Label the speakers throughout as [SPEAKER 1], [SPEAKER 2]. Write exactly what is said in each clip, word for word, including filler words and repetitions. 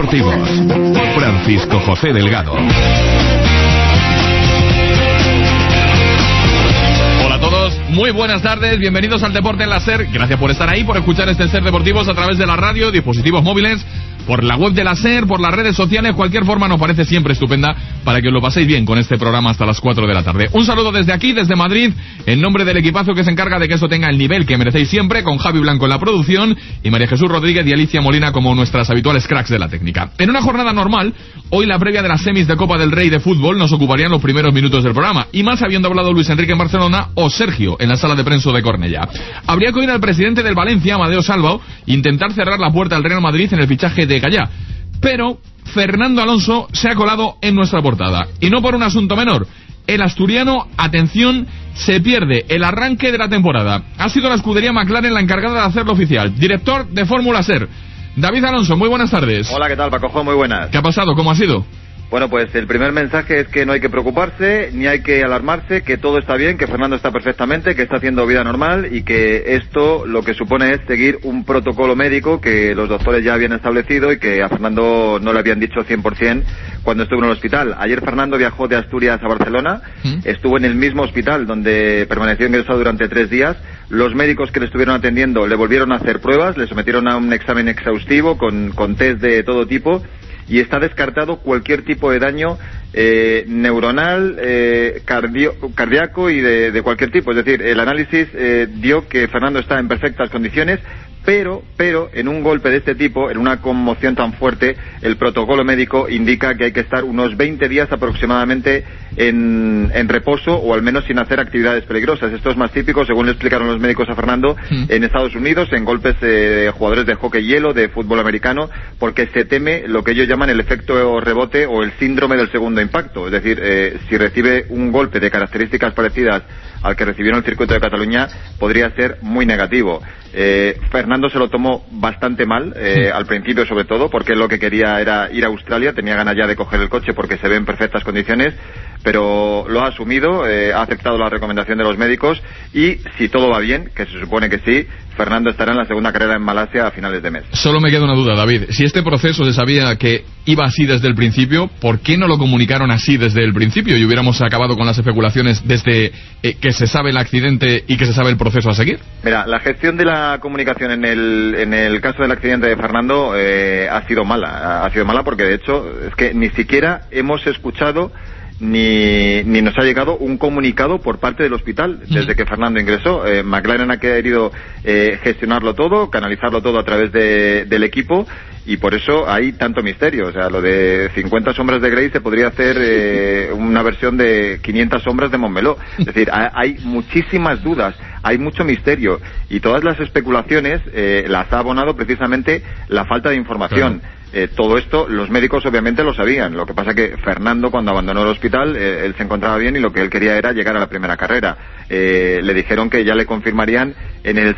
[SPEAKER 1] deportivos. Francisco José Delgado.
[SPEAKER 2] Hola a todos, muy buenas tardes, bienvenidos al Deporte en la SER. Gracias por estar ahí, por escuchar este SER Deportivos a través de la radio, dispositivos móviles, por la web de la SER, por las redes sociales. Cualquier forma nos parece siempre estupenda para que os lo paséis bien con este programa hasta las cuatro de la tarde. Un saludo desde aquí, desde Madrid, en nombre del equipazo que se encarga de que esto tenga el nivel que merecéis siempre, con Javi Blanco en la producción y María Jesús Rodríguez y Alicia Molina como nuestras habituales cracks de la técnica. En una jornada normal, hoy la previa de las semis de Copa del Rey de fútbol nos ocuparían los primeros minutos del programa, y más habiendo hablado Luis Enrique en Barcelona o Sergio en la sala de prensa de Cornellá. Habría que oír al presidente del Valencia, Amadeo Salvao, intentar cerrar la puerta al Real Madrid en el fichaje de Gallá. Pero Fernando Alonso se ha colado en nuestra portada. Y no por un asunto menor. El asturiano, atención, se pierde el arranque de la temporada. Ha sido la escudería McLaren la encargada de hacerlo oficial. Director de Fórmula SER, David Alonso, muy buenas tardes.
[SPEAKER 3] Hola, ¿qué tal, Pacojo? Muy buenas.
[SPEAKER 2] ¿Qué ha pasado? ¿Cómo ha sido?
[SPEAKER 3] Bueno, pues el primer mensaje es que no hay que preocuparse, ni hay que alarmarse, que todo está bien, que Fernando está perfectamente, que está haciendo vida normal y que esto lo que supone es seguir un protocolo médico que los doctores ya habían establecido y que a Fernando no le habían dicho cien por ciento cuando estuvo en el hospital. Ayer Fernando viajó de Asturias a Barcelona, ¿Mm? estuvo en el mismo hospital donde permaneció ingresado durante tres días. Los médicos que le estuvieron atendiendo le volvieron a hacer pruebas, le sometieron a un examen exhaustivo con, con test de todo tipo, y está descartado cualquier tipo de daño eh, neuronal, eh, cardio, cardíaco y de, de cualquier tipo. Es decir, el análisis eh, dio que Fernando está en perfectas condiciones, pero, pero en un golpe de este tipo, en una conmoción tan fuerte, el protocolo médico indica que hay que estar unos veinte días aproximadamente en, en reposo, o al menos sin hacer actividades peligrosas. Esto es más típico, según le explicaron los médicos a Fernando, mm. en Estados Unidos, en golpes eh, de jugadores de hockey hielo, de fútbol americano, porque se teme lo que ellos llaman el efecto rebote o el síndrome del segundo impacto. Es decir, eh, si recibe un golpe de características parecidas al que recibieron el circuito de Cataluña, podría ser muy negativo. Eh, Fernando se lo tomó bastante mal, eh, sí. al principio sobre todo, porque lo que quería era ir a Australia, tenía ganas ya de coger el coche porque se ve en perfectas condiciones, pero lo ha asumido, eh, ha aceptado la recomendación de los médicos, y si todo va bien, que se supone que sí, Fernando estará en la segunda carrera en Malasia a finales de mes. Solo me queda una duda, David. Si este proceso se sabía que iba así desde el principio, ¿por qué no lo comunicaron así desde el principio y hubiéramos acabado con las especulaciones desde eh, que se sabe el accidente y que se sabe el proceso a seguir? Mira, la gestión de la comunicación en el, en el caso del accidente de Fernando eh, ha sido mala. Ha sido mala porque, de hecho, es que ni siquiera hemos escuchado Ni, ni nos ha llegado un comunicado por parte del hospital desde que Fernando ingresó. Eh, McLaren ha querido eh, gestionarlo todo, canalizarlo todo a través de, del equipo, y por eso hay tanto misterio. O sea, lo de cincuenta sombras de Grey se podría hacer eh, una versión de quinientas sombras de Montmeló. Es decir, hay muchísimas dudas, hay mucho misterio, y todas las especulaciones eh, las ha abonado precisamente la falta de información. Claro. Eh, todo esto los médicos obviamente lo sabían. Lo que pasa que Fernando, cuando abandonó el hospital, eh, él se encontraba bien y lo que él quería era llegar a la primera carrera. Eh, le dijeron que ya le confirmarían en el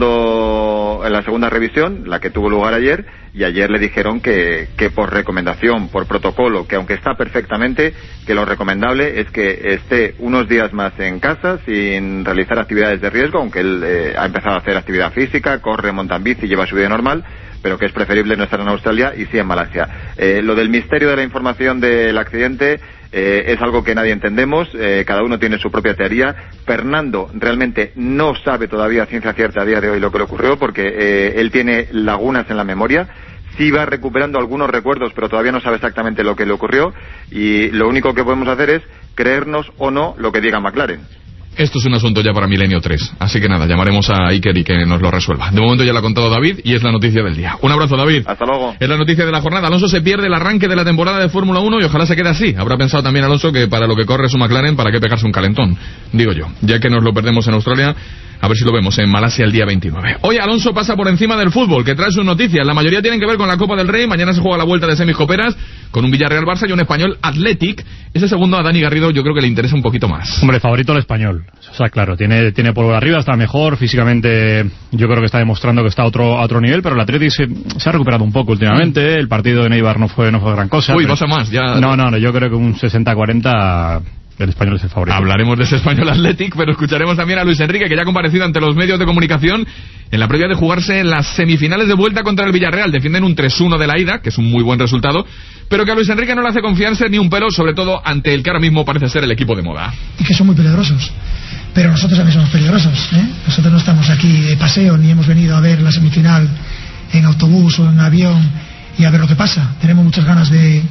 [SPEAKER 3] segundo, en la segunda revisión, la que tuvo lugar ayer, y ayer le dijeron que, que por recomendación, por protocolo, que aunque está perfectamente, que lo recomendable es que esté unos días más en casa sin realizar actividades de riesgo, aunque él eh, ha empezado a hacer actividad física, corre, monta en bici, lleva su vida normal, pero que es preferible no estar en Australia y sí en Malasia. Eh, lo del misterio de la información del accidente eh, es algo que nadie entendemos, eh, cada uno tiene su propia teoría. Fernando realmente no sabe todavía a ciencia cierta a día de hoy lo que le ocurrió, porque eh, él tiene lagunas en la memoria. Sí va recuperando algunos recuerdos, pero todavía no sabe exactamente lo que le ocurrió, y lo único que podemos hacer es creernos o no lo que diga McLaren. Esto es un asunto ya para Milenio tres, así que nada, llamaremos a Iker y que nos lo resuelva. De momento ya lo ha contado David y es la noticia del día. Un abrazo, David. Hasta luego. Es la noticia de la jornada. Alonso se pierde el arranque de la temporada de Fórmula uno y ojalá se quede así. Habrá pensado también Alonso que para lo que corre su McLaren, para qué pegarse un calentón, digo yo. Ya que nos lo perdemos en Australia, a ver si lo vemos en Malasia el día veintinueve. Hoy Alonso pasa por encima del fútbol, que trae sus noticias. La mayoría tienen que ver con la Copa del Rey. Mañana se juega la vuelta de semis coperas con un Villarreal-Barça y un Español Athletic. Ese segundo a Dani Garrido yo creo que le interesa un poquito más.
[SPEAKER 4] Hombre, favorito el Español. O sea, claro, tiene, tiene polvo arriba, está mejor. Físicamente yo creo que está demostrando que está a otro, a otro nivel, pero el Athletic se, se ha recuperado un poco últimamente. Mm. El partido de Neibar no fue, no fue gran cosa.
[SPEAKER 2] Uy,
[SPEAKER 4] pero...
[SPEAKER 2] pasa más. Ya...
[SPEAKER 4] No, no, no, yo creo que un sesenta cuarenta... el Español es el favorito.
[SPEAKER 2] Hablaremos de ese Español Athletic, pero escucharemos también a Luis Enrique, que ya ha comparecido ante los medios de comunicación en la previa de jugarse las semifinales de vuelta contra el Villarreal. Defienden un tres uno de la ida, que es un muy buen resultado, pero que a Luis Enrique no le hace confiarse ni un pelo, sobre todo ante el que ahora mismo parece ser el equipo de moda.
[SPEAKER 5] Y que son muy peligrosos, pero nosotros también somos peligrosos, ¿eh? Nosotros no estamos aquí de paseo, ni hemos venido a ver la semifinal en autobús o en avión y a ver lo que pasa. Tenemos muchas ganas de,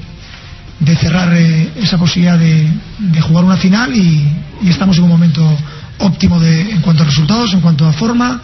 [SPEAKER 5] de cerrar eh, esa posibilidad de, de jugar una final y, y estamos en un momento óptimo de, en cuanto a resultados, en cuanto a forma.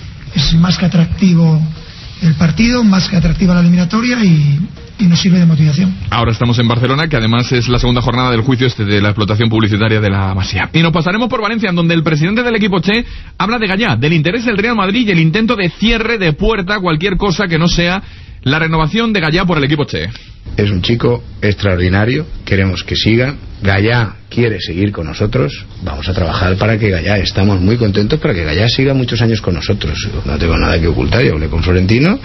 [SPEAKER 5] Es más que atractivo el partido, más que atractiva la eliminatoria y, y nos sirve de motivación.
[SPEAKER 2] Ahora estamos en Barcelona, que además es la segunda jornada del juicio este de la explotación publicitaria de la Masía. Y nos pasaremos por Valencia, en donde el presidente del equipo Che habla de Gallá, del interés del Real Madrid y el intento de cierre de puerta a cualquier cosa que no sea la renovación de Gallá por el equipo Che.
[SPEAKER 6] Es un chico extraordinario, queremos que siga. Gallá quiere seguir con nosotros, vamos a trabajar para que Gallá, estamos muy contentos para que Gallá siga muchos años con nosotros. No tengo nada que ocultar, yo hablé con Florentino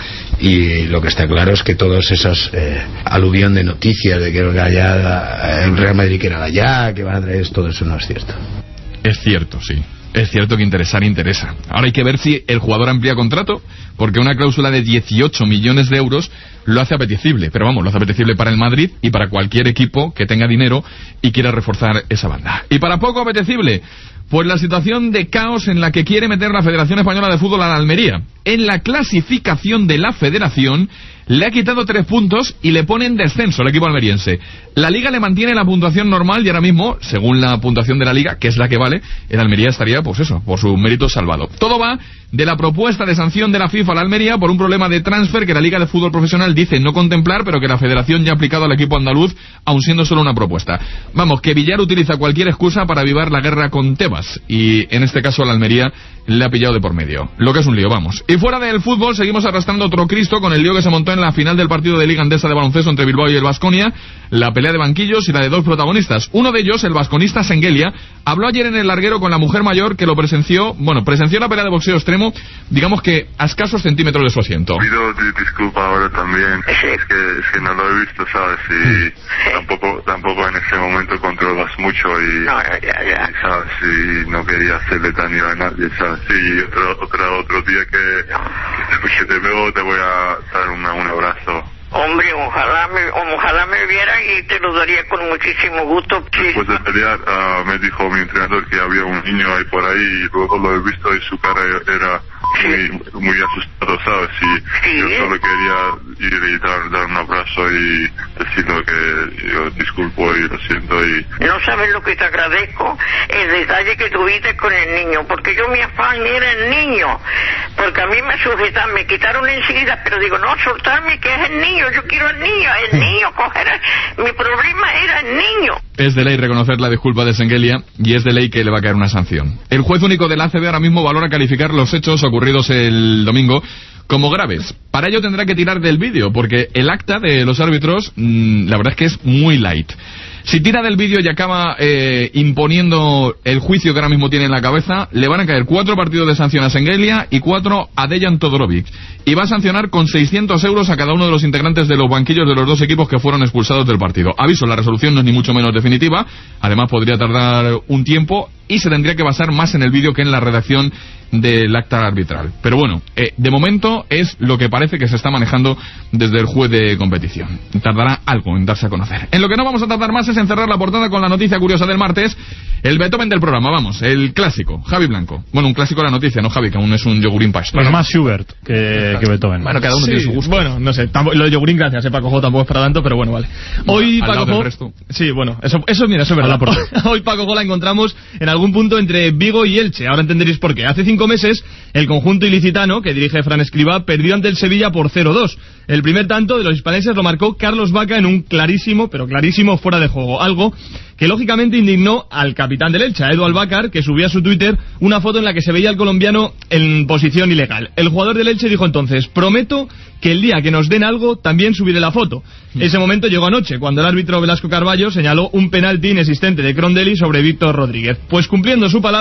[SPEAKER 6] y lo que está claro es que todas esas eh, aluvión de noticias de que el Gallá, el Real Madrid quiere a Gallá, que van a traer, todo eso no es cierto.
[SPEAKER 2] Es cierto, sí. Es cierto que interesar interesa. Ahora hay que ver si el jugador amplía contrato, porque una cláusula de dieciocho millones de euros lo hace apetecible. Pero vamos, lo hace apetecible para el Madrid y para cualquier equipo que tenga dinero y quiera reforzar esa banda. Y para poco apetecible, pues la situación de caos en la que quiere meter la Federación Española de Fútbol a la Almería. En la clasificación de la Federación le ha quitado tres puntos y le pone en descenso al equipo almeriense. La Liga le mantiene la puntuación normal y ahora mismo, según la puntuación de la Liga, que es la que vale, el Almería estaría, pues eso, por su mérito salvado. Todo va de la propuesta de sanción de la FIFA a la Almería por un problema de transfer que la Liga de Fútbol Profesional dice no contemplar, pero que la Federación ya ha aplicado al equipo andaluz, aun siendo solo una propuesta. Vamos, que Villar utiliza cualquier excusa para avivar la guerra con Tebas, y en este caso a la Almería le ha pillado de por medio. Lo que es un lío, vamos. Y fuera del fútbol, seguimos arrastrando otro Cristo con el lío que se montó en la final del partido de Liga Endesa de baloncesto entre Bilbao y el Baskonia, la pelea de banquillos y la de dos protagonistas. Uno de ellos, el basconista Sengelia, habló ayer en el larguero con la mujer mayor que lo presenció, bueno, presenció la pelea de boxeo extremo, digamos que a escasos centímetros de su asiento.
[SPEAKER 7] Pido disculpa ahora también, es que, es que no lo he visto, ¿sabes? Y sí. tampoco tampoco en ese momento controlas mucho y, no, ya, ya. ¿sabes? Y no quería hacerle daño a nadie, ¿sabes? Y otro, otro, otro día que, que, que te veo te voy a dar una, un abrazo.
[SPEAKER 8] Hombre, ojalá me, ojalá me viera y te lo daría con muchísimo gusto. Sí.
[SPEAKER 7] Después de pelear, uh, me dijo mi entrenador que había un niño ahí por ahí y luego lo he visto y su cara era muy, muy asustado, ¿sabes? Y sí. yo solo quería ir y dar, dar un abrazo y decirle que yo disculpo y lo siento y...
[SPEAKER 8] No sabes lo que te agradezco, el detalle que tuviste con el niño, porque yo mi afán era el niño, porque a mí me sujetaron, me quitaron enseguida, pero digo, no, soltarme que es el niño, yo quiero al niño, el niño coger, mi problema era el niño.
[SPEAKER 2] Es de ley reconocer la disculpa de Sengelia y es de ley que le va a caer una sanción. El juez único del A C B ahora mismo valora calificar los hechos ocurridos el domingo como graves. Para ello tendrá que tirar del vídeo, porque el acta de los árbitros, mmm, la verdad es que es muy light. Si tira del vídeo y acaba eh, imponiendo el juicio que ahora mismo tiene en la cabeza, le van a caer cuatro partidos de sanción a Sengelia y cuatro a Dejan Todorovic. Y va a sancionar con seiscientos euros a cada uno de los integrantes de los banquillos de los dos equipos que fueron expulsados del partido. Aviso, la resolución no es ni mucho menos definitiva, además podría tardar un tiempo y se tendría que basar más en el vídeo que en la redacción del acta arbitral. Pero bueno, eh, de momento es lo que parece que se está manejando desde el juez de competición. Tardará algo en darse a conocer. En lo que no vamos a tardar más es en cerrar la portada con la noticia curiosa del martes, el Beethoven del programa, vamos, el clásico, Javi Blanco. Bueno, un clásico de la noticia, ¿no, Javi? Que aún es un yogurín pastor.
[SPEAKER 4] Bueno, más Schubert que, que Beethoven.
[SPEAKER 2] Bueno, cada uno sí, tiene su gusto.
[SPEAKER 9] Bueno, no sé, tampoco, lo de yogurín, gracias, eh, Paco Jo, tampoco es para tanto, pero bueno, vale. Hoy
[SPEAKER 2] bueno,
[SPEAKER 9] Paco Jo... Sí, bueno, eso, eso mira, eso es verdad. Hoy Paco Jo la encontramos en algún punto entre Vigo y Elche. Ahora entenderéis por qué. Hace cinco meses, el conjunto ilicitano, que dirige Fran Escribá, perdió ante el Sevilla por cero dos. El primer tanto de los hispaneses lo marcó Carlos Vaca en un clarísimo, pero clarísimo fuera de juego. Algo que lógicamente indignó al capitán del Elche, a Edu Albacar, que subía a su Twitter una foto en la que se veía al colombiano en posición ilegal. El jugador del Elche dijo entonces: prometo que el día que nos den algo también subiré la foto. Ese momento llegó anoche, cuando el árbitro Velasco Carballo señaló un penalti inexistente de Crondelli sobre Víctor Rodríguez. Pues cumpliendo su palabra,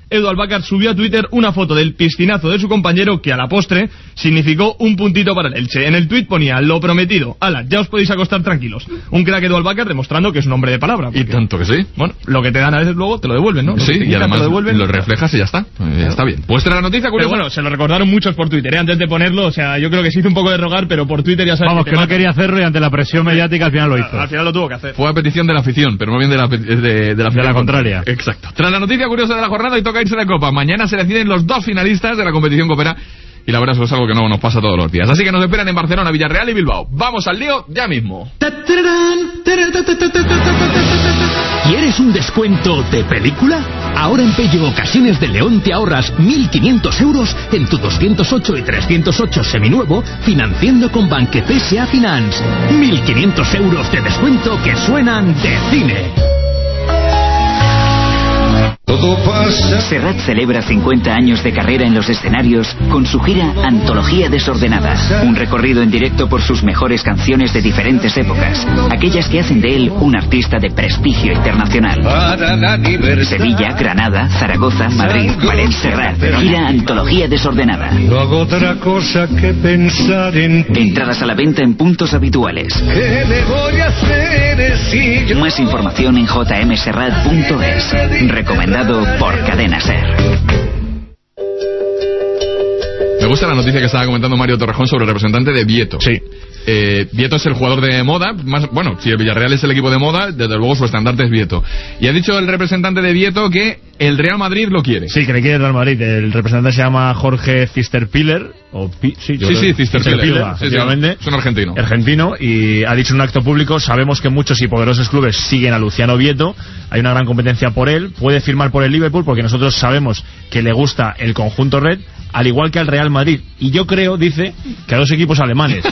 [SPEAKER 9] Edu Albácar subió a Twitter una foto del piscinazo de su compañero que a la postre significó un puntito para el Elche. En el tuit ponía: lo prometido, ala, ya os podéis acostar tranquilos. Un crack Edu Albácar demostrando que es un hombre de palabra. Porque,
[SPEAKER 2] y tanto que sí.
[SPEAKER 9] Bueno, lo que te dan a veces luego te lo devuelven, ¿no?
[SPEAKER 2] Sí,
[SPEAKER 9] y
[SPEAKER 2] además
[SPEAKER 9] lo, devuelven,
[SPEAKER 2] lo reflejas y ya está. Eh, ya está bien. Pues tras la noticia curiosa...
[SPEAKER 9] Pero bueno, se lo recordaron muchos por Twitter, ¿eh? Antes de ponerlo, o sea, yo creo que se hizo un poco de rogar, pero por Twitter ya sabes.
[SPEAKER 4] Vamos,
[SPEAKER 9] que,
[SPEAKER 4] que no
[SPEAKER 9] mata.
[SPEAKER 4] quería hacerlo y ante la presión mediática al final lo hizo.
[SPEAKER 9] Al final lo tuvo que hacer.
[SPEAKER 2] Fue a petición de la afición, pero no bien de la, de, de la,
[SPEAKER 4] de la contraria.
[SPEAKER 2] Exacto. Tras la noticia curiosa de la jornada, y toca irse de Copa. Mañana se deciden los dos finalistas de la competición copera. Y la verdad es que es algo que no nos pasa todos los días. Así que nos esperan en Barcelona, Villarreal y Bilbao. Vamos al lío ya mismo.
[SPEAKER 10] ¿Quieres un descuento de película? Ahora en Pello Ocasiones de León te ahorras mil quinientos euros en tu doscientos ocho y trescientos ocho seminuevo, financiando con Banque P S A Finance. mil quinientos euros de descuento que suenan de cine.
[SPEAKER 11] Serrat celebra cincuenta años de carrera en los escenarios con su gira Antología Desordenada, un recorrido en directo por sus mejores canciones de diferentes épocas, aquellas que hacen de él un artista de prestigio internacional. Sevilla, Granada, Zaragoza, Madrid, Valencia, Serrat, gira Antología Desordenada.
[SPEAKER 12] No hago otra cosa que pensar en ti.
[SPEAKER 11] Entradas a la venta en puntos habituales.
[SPEAKER 12] ¿Qué me voy a hacer si yo...
[SPEAKER 11] Más información en j m serrat punto es. Recomendado por Cadena Ser.
[SPEAKER 2] Me gusta la noticia que estaba comentando Mario Torrejón sobre el representante de Vieto.
[SPEAKER 4] Sí.
[SPEAKER 2] Eh, Vieto es el jugador de moda, más, bueno, si el Villarreal es el equipo de moda, desde luego su estandarte es Vieto. Y ha dicho el representante de Vieto que el Real Madrid lo quiere.
[SPEAKER 4] Sí, que le quiere el Real Madrid. El representante se llama Jorge Cisterpiller. O Pi, sí,
[SPEAKER 2] sí, sí, Cisterpiller.
[SPEAKER 4] Sí, sí,
[SPEAKER 2] es un argentino.
[SPEAKER 4] Argentino, y ha dicho en un acto público: sabemos que muchos y poderosos clubes siguen a Luciano Vieto, hay una gran competencia por él, puede firmar por el Liverpool porque nosotros sabemos que le gusta el conjunto red, al igual que al Real Madrid. Y yo creo, dice, que a dos equipos alemanes.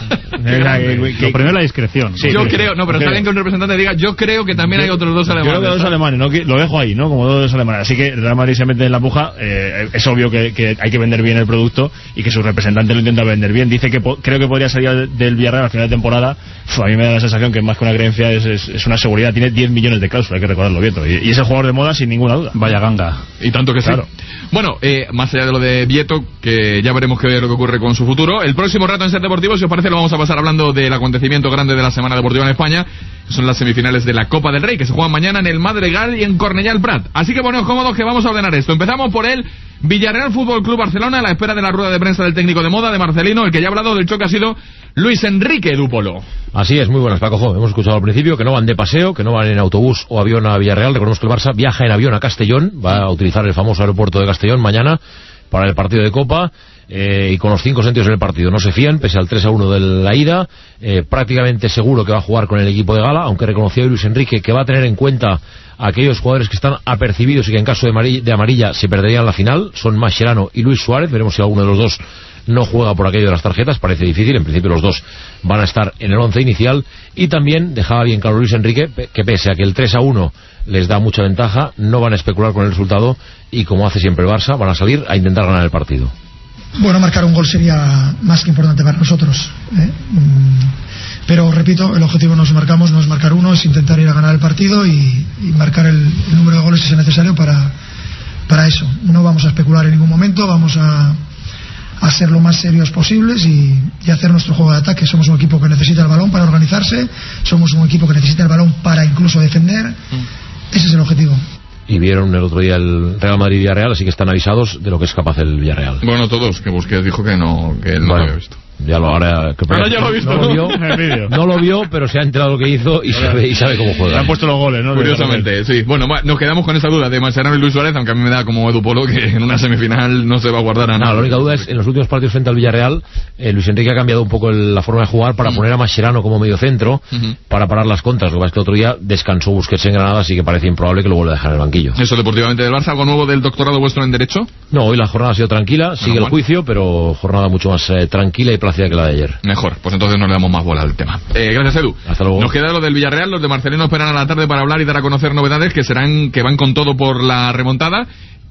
[SPEAKER 4] que, que, Lo primero la discreción.
[SPEAKER 2] Sí, yo creo, creo, no, pero está bien que un representante diga: yo creo que también yo, hay otros dos alemanes.
[SPEAKER 4] Yo creo que dos alemanes, ¿no? Lo dejo ahí, ¿no? Como dos alemanes. Así que el Real Madrid se mete en la puja. Eh, es obvio que, que hay que vender bien el producto y que su representante lo intenta vender bien. Dice que po creo que podría salir del Villarreal al final de temporada. Uf, a mí me da la sensación que más que una creencia es, es, es una seguridad. Tiene diez millones de cláusulas, hay que recordarlo bien. Y, y es el jugador de moda sin ninguna duda.
[SPEAKER 2] Vaya ganga. Y tanto que claro. Sí. Bueno, eh, más allá de lo de Vieto, que ya veremos qué es lo que ocurre con su futuro, el próximo rato en Ser Deportivo, si os parece, lo vamos a pasar hablando del acontecimiento grande de la semana deportiva en España. Son las semifinales de la Copa del Rey, que se juegan mañana en el Madrigal y en Cornellà el Prat. Así que poneos cómodos que vamos a ordenar esto. Empezamos por el Villarreal Fútbol Club Barcelona, a la espera de la rueda de prensa del técnico de moda, de Marcelino. El que ya ha hablado del choque ha sido Luis Enrique Dupolo.
[SPEAKER 13] Así es, muy buenas, Paco Jo. Hemos escuchado al principio que no van de paseo, que no van en autobús o avión a Villarreal. Recordemos que el Barça viaja en avión a Castellón, va a utilizar el famoso aeropuerto de Castellón mañana para el partido de Copa. Eh, y con los cinco sentidos en el partido no se fían, pese al tres a uno de la ida. Eh, prácticamente seguro que va a jugar con el equipo de gala, aunque reconoció Luis Enrique que va a tener en cuenta a aquellos jugadores que están apercibidos y que en caso de amarilla, de amarilla se perderían la final. Son Mascherano y Luis Suárez. Veremos si alguno de los dos no juega por aquello de las tarjetas. Parece difícil, en principio los dos van a estar en el once inicial. Y también dejaba bien claro Luis Enrique que pese a que el tres a uno les da mucha ventaja, no van a especular con el resultado y, como hace siempre el Barça, van a salir a intentar ganar el partido.
[SPEAKER 5] Bueno, marcar un gol sería más que importante para nosotros, ¿eh? Pero repito, el objetivo nos marcamos no es marcar uno, es intentar ir a ganar el partido y, y marcar el, el número de goles que sea necesario para, para eso. No vamos a especular en ningún momento, vamos a, a ser lo más serios posibles y, y hacer nuestro juego de ataque. Somos un equipo que necesita el balón para organizarse, somos un equipo que necesita el balón para incluso defender. Ese es el objetivo.
[SPEAKER 13] Y vieron el otro día el Real Madrid Villarreal, así que están avisados de lo que es capaz el Villarreal.
[SPEAKER 2] Bueno, todos, que Busquets dijo que no, que él no
[SPEAKER 13] bueno,
[SPEAKER 2] lo había visto.
[SPEAKER 13] Ya lo ahora, que
[SPEAKER 2] ahora ya lo ha visto,
[SPEAKER 13] no,
[SPEAKER 2] ¿no?
[SPEAKER 13] Lo vio, no lo vio, pero se ha enterado lo que hizo y sabe, y sabe cómo juega.
[SPEAKER 4] Le han puesto los goles, ¿no?
[SPEAKER 2] Curiosamente, sí. Bueno, nos quedamos con esa duda de Mascherano y Luis Suárez, aunque a mí me da como Edu Polo que en una semifinal no se va a guardar a nada.
[SPEAKER 13] No, la única duda es, en los últimos partidos frente al Villarreal, eh, Luis Enrique ha cambiado un poco el, la forma de jugar para uh-huh. poner a Mascherano como medio centro, uh-huh. para parar las contras. Lo que pasa es que el otro día descansó Busquets en Granada, así que parece improbable que lo vuelva a dejar en el banquillo.
[SPEAKER 2] Eso deportivamente del Barça. ¿Algo nuevo del doctorado vuestro en Derecho?
[SPEAKER 13] No, hoy la jornada ha sido tranquila, sigue bueno, el juicio, pero jornada mucho más eh, tranquila y plácida que la de ayer.
[SPEAKER 2] Mejor, pues entonces no le damos más bola al tema. Eh, gracias, Edu.
[SPEAKER 13] Hasta luego.
[SPEAKER 2] Nos queda lo del Villarreal. Los de Marcelino esperan a la tarde para hablar y dar a conocer novedades que serán que van con todo por la remontada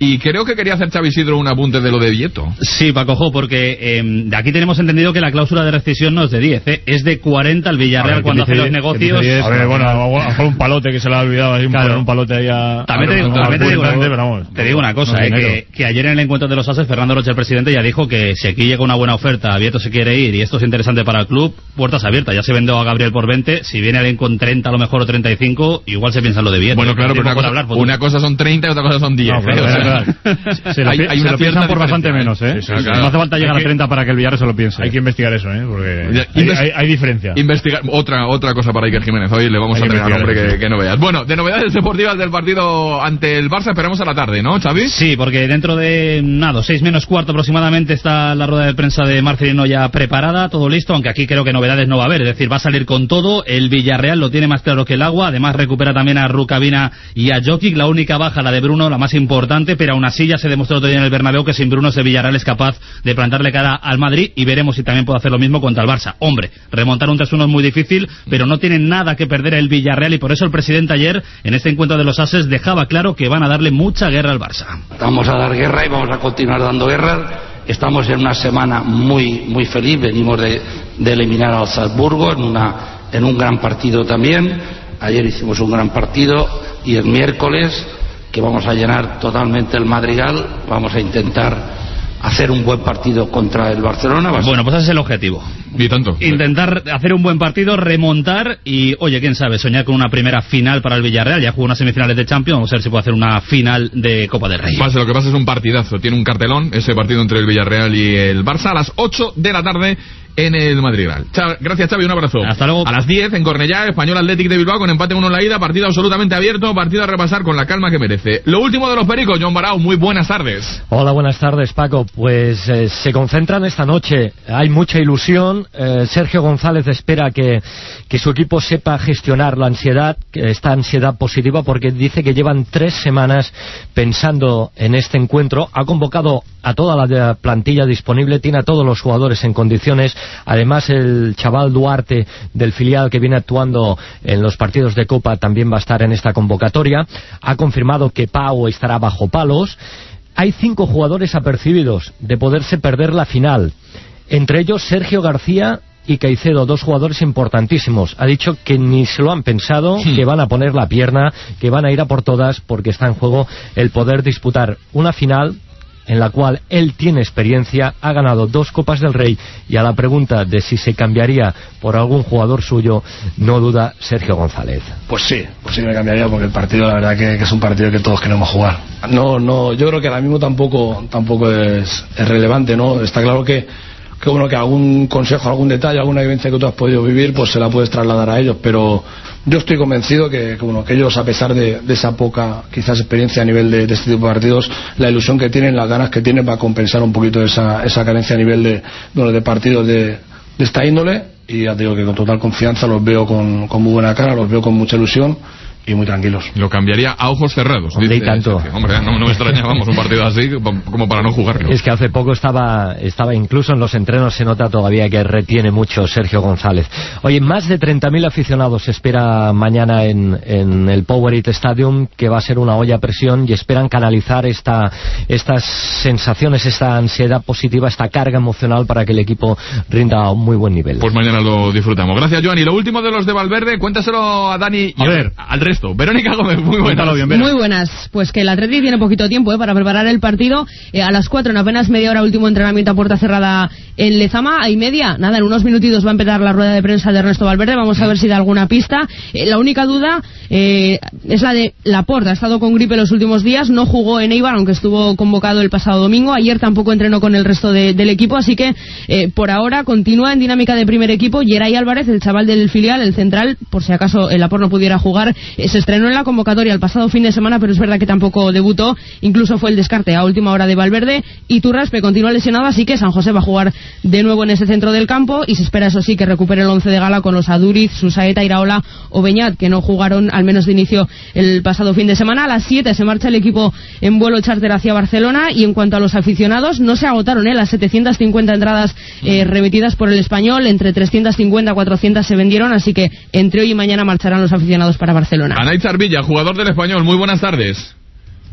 [SPEAKER 2] Y creo que quería hacer Xavi Isidro un apunte de lo de Vieto.
[SPEAKER 14] Sí, Paco, porque eh, de aquí tenemos entendido que la cláusula de rescisión no es de diez, ¿eh? Es de cuarenta el Villarreal ver, cuando hace los negocios.
[SPEAKER 4] diez, a ver, bueno, a lo mejor un palote que se le ha olvidado, ahí claro. un palote ahí a...
[SPEAKER 14] También te, digo, también te, digo, una, te digo una cosa, no, eh, que, que ayer en el encuentro de los Ases, Fernando Rocha, el presidente, ya dijo que si aquí llega una buena oferta, Vieto se quiere ir y esto es interesante para el club, puertas abiertas. Ya se vendió a Gabriel por veinte, si viene alguien con treinta a lo mejor o treinta y cinco, igual se piensa en lo de Vieto.
[SPEAKER 2] Bueno, claro, pero una cosa, hablar, una cosa son treinta y otra cosa son diez. No, claro,
[SPEAKER 4] ¿eh? Claro, claro. Se lo, hay, hay se lo piensan por bastante menos, ¿eh? Sí, sí, claro. No hace falta llegar que, a treinta para que el Villarreal se lo piense. Hay que investigar eso, ¿eh? Porque hay, hay, hay diferencia.
[SPEAKER 2] Investigar otra otra cosa para Iker Jiménez. Hoy le vamos hay a tener hombre que, que no veas. Bueno, de novedades deportivas del partido ante el Barça esperamos a la tarde, ¿no, Xavi?
[SPEAKER 14] Sí, porque dentro de nada, seis menos cuarto aproximadamente está la rueda de prensa de Marcelino ya preparada, todo listo, aunque aquí creo que novedades no va a haber, es decir, va a salir con todo. El Villarreal lo tiene más claro que el agua, además recupera también a Rukavina y a Jokic, la única baja, la de Bruno, la más importante, pero aún así ya se demostró otro día en el Bernabéu que sin Bruno ese Villarreal es capaz de plantarle cara al Madrid y veremos si también puede hacer lo mismo contra el Barça. Hombre, remontar un tres uno es muy difícil, pero no tiene nada que perder el Villarreal y por eso el presidente ayer en este encuentro de los Ases dejaba claro que van a darle mucha guerra al Barça.
[SPEAKER 15] Vamos a dar guerra y vamos a continuar dando guerra. Estamos en una semana muy muy feliz, venimos de, de eliminar al Salzburgo en, una, en un gran partido también. Ayer hicimos un gran partido y el miércoles, que vamos a llenar totalmente el Madrigal, vamos a intentar hacer un buen partido contra el Barcelona.
[SPEAKER 14] Bueno, pues ese es el objetivo.
[SPEAKER 2] Y tanto.
[SPEAKER 14] Intentar hacer un buen partido, remontar y, oye, quién sabe, soñar con una primera final para el Villarreal. Ya jugó unas semifinales de Champions, vamos a ver si puede hacer una final de Copa del Rey.
[SPEAKER 2] Pase, lo que pasa es un partidazo. Tiene un cartelón, ese partido entre el Villarreal y el Barça a las ocho de la tarde en el Madrigal. Gracias, Xavi, un abrazo.
[SPEAKER 14] Hasta luego.
[SPEAKER 2] A las diez en Cornellá, Español Athletic de Bilbao con empate uno en la ida, partido absolutamente abierto, partido a repasar con la calma que merece. Lo último de los pericos, John Barao, muy buenas tardes.
[SPEAKER 16] Hola, buenas tardes, Paco. Pues eh, se concentran esta noche, hay mucha ilusión. eh, Sergio González espera que, que su equipo sepa gestionar la ansiedad, esta ansiedad positiva, porque dice que llevan tres semanas pensando en este encuentro. Ha convocado a toda la plantilla disponible, tiene a todos los jugadores en condiciones. Además, el chaval Duarte del filial que viene actuando en los partidos de Copa también va a estar en esta convocatoria. Ha confirmado que Pau estará bajo palos. Hay cinco jugadores apercibidos de poderse perder la final, entre ellos Sergio García y Caicedo, dos jugadores importantísimos. Ha dicho que ni se lo han pensado, sí. que van a poner la pierna, que van a ir a por todas, porque está en juego el poder disputar una final en la cual él tiene experiencia, ha ganado dos Copas del Rey, y a la pregunta de si se cambiaría por algún jugador suyo, no duda Sergio González.
[SPEAKER 17] Pues sí, pues sí me cambiaría, porque el partido la verdad que, que es un partido que todos queremos jugar. No, no, yo creo que ahora mismo tampoco tampoco es, es relevante, ¿no? Está claro que que bueno, que algún consejo, algún detalle, alguna vivencia que tú has podido vivir, pues se la puedes trasladar a ellos, pero yo estoy convencido que, que bueno, que ellos, a pesar de, de esa poca quizás experiencia a nivel de, de este tipo de partidos, la ilusión que tienen, las ganas que tienen, va a compensar un poquito esa, esa carencia a nivel de, bueno, de partidos de, de esta índole. Y ya te digo que con total confianza los veo con, con muy buena cara, los veo con mucha ilusión y muy tranquilos.
[SPEAKER 2] Lo cambiaría a ojos cerrados.
[SPEAKER 16] Hombre, dice, y tanto.
[SPEAKER 2] Sergio. Hombre, no, no me extraña, vamos, un partido así como para no jugarlo.
[SPEAKER 16] Es que hace poco estaba, estaba incluso en los entrenos, se nota todavía que retiene mucho Sergio González. Oye, más de treinta mil aficionados se espera mañana en, en el Powerade Stadium, que va a ser una olla a presión, y esperan canalizar esta, estas sensaciones, esta ansiedad positiva, esta carga emocional para que el equipo rinda a un muy buen nivel.
[SPEAKER 2] Pues mañana lo disfrutamos. Gracias, Joan. Y lo último de los de Valverde, cuéntaselo a Dani y a ver, al resto. Verónica Gómez, muy buenas.
[SPEAKER 18] Bien, muy buenas. Pues que el Atleti tiene poquito tiempo ¿eh? para preparar el partido. Eh, a las cuatro, en apenas media hora, último entrenamiento a puerta cerrada en Lezama. A y media, nada, en unos minutitos va a empezar la rueda de prensa de Ernesto Valverde. Vamos a ver si da alguna pista. Eh, la única duda eh, es la de Laporte. Ha estado con gripe los últimos días, no jugó en Eibar, aunque estuvo convocado el pasado domingo. Ayer tampoco entrenó con el resto de, del equipo, así que eh, por ahora continúa en dinámica de primer equipo. Geray Álvarez, el chaval del filial, el central, por si acaso el Laporte no pudiera jugar, eh, se estrenó en la convocatoria el pasado fin de semana, pero es verdad que tampoco debutó, incluso fue el descarte a última hora de Valverde. Y Turraspe continúa lesionado, así que San José va a jugar de nuevo en ese centro del campo, y se espera, eso sí, que recupere el once de gala con los Aduriz, Susaeta, Iraola o Beñat, que no jugaron al menos de inicio el pasado fin de semana. A las siete se marcha el equipo en vuelo charter hacia Barcelona, y en cuanto a los aficionados, no se agotaron ¿eh? las setecientas cincuenta entradas eh, remitidas por el Español, entre trescientas cincuenta a cuatrocientas se vendieron, así que entre hoy y mañana marcharán los aficionados para Barcelona.
[SPEAKER 2] Anaitz Arvilla, jugador del Español, muy buenas tardes.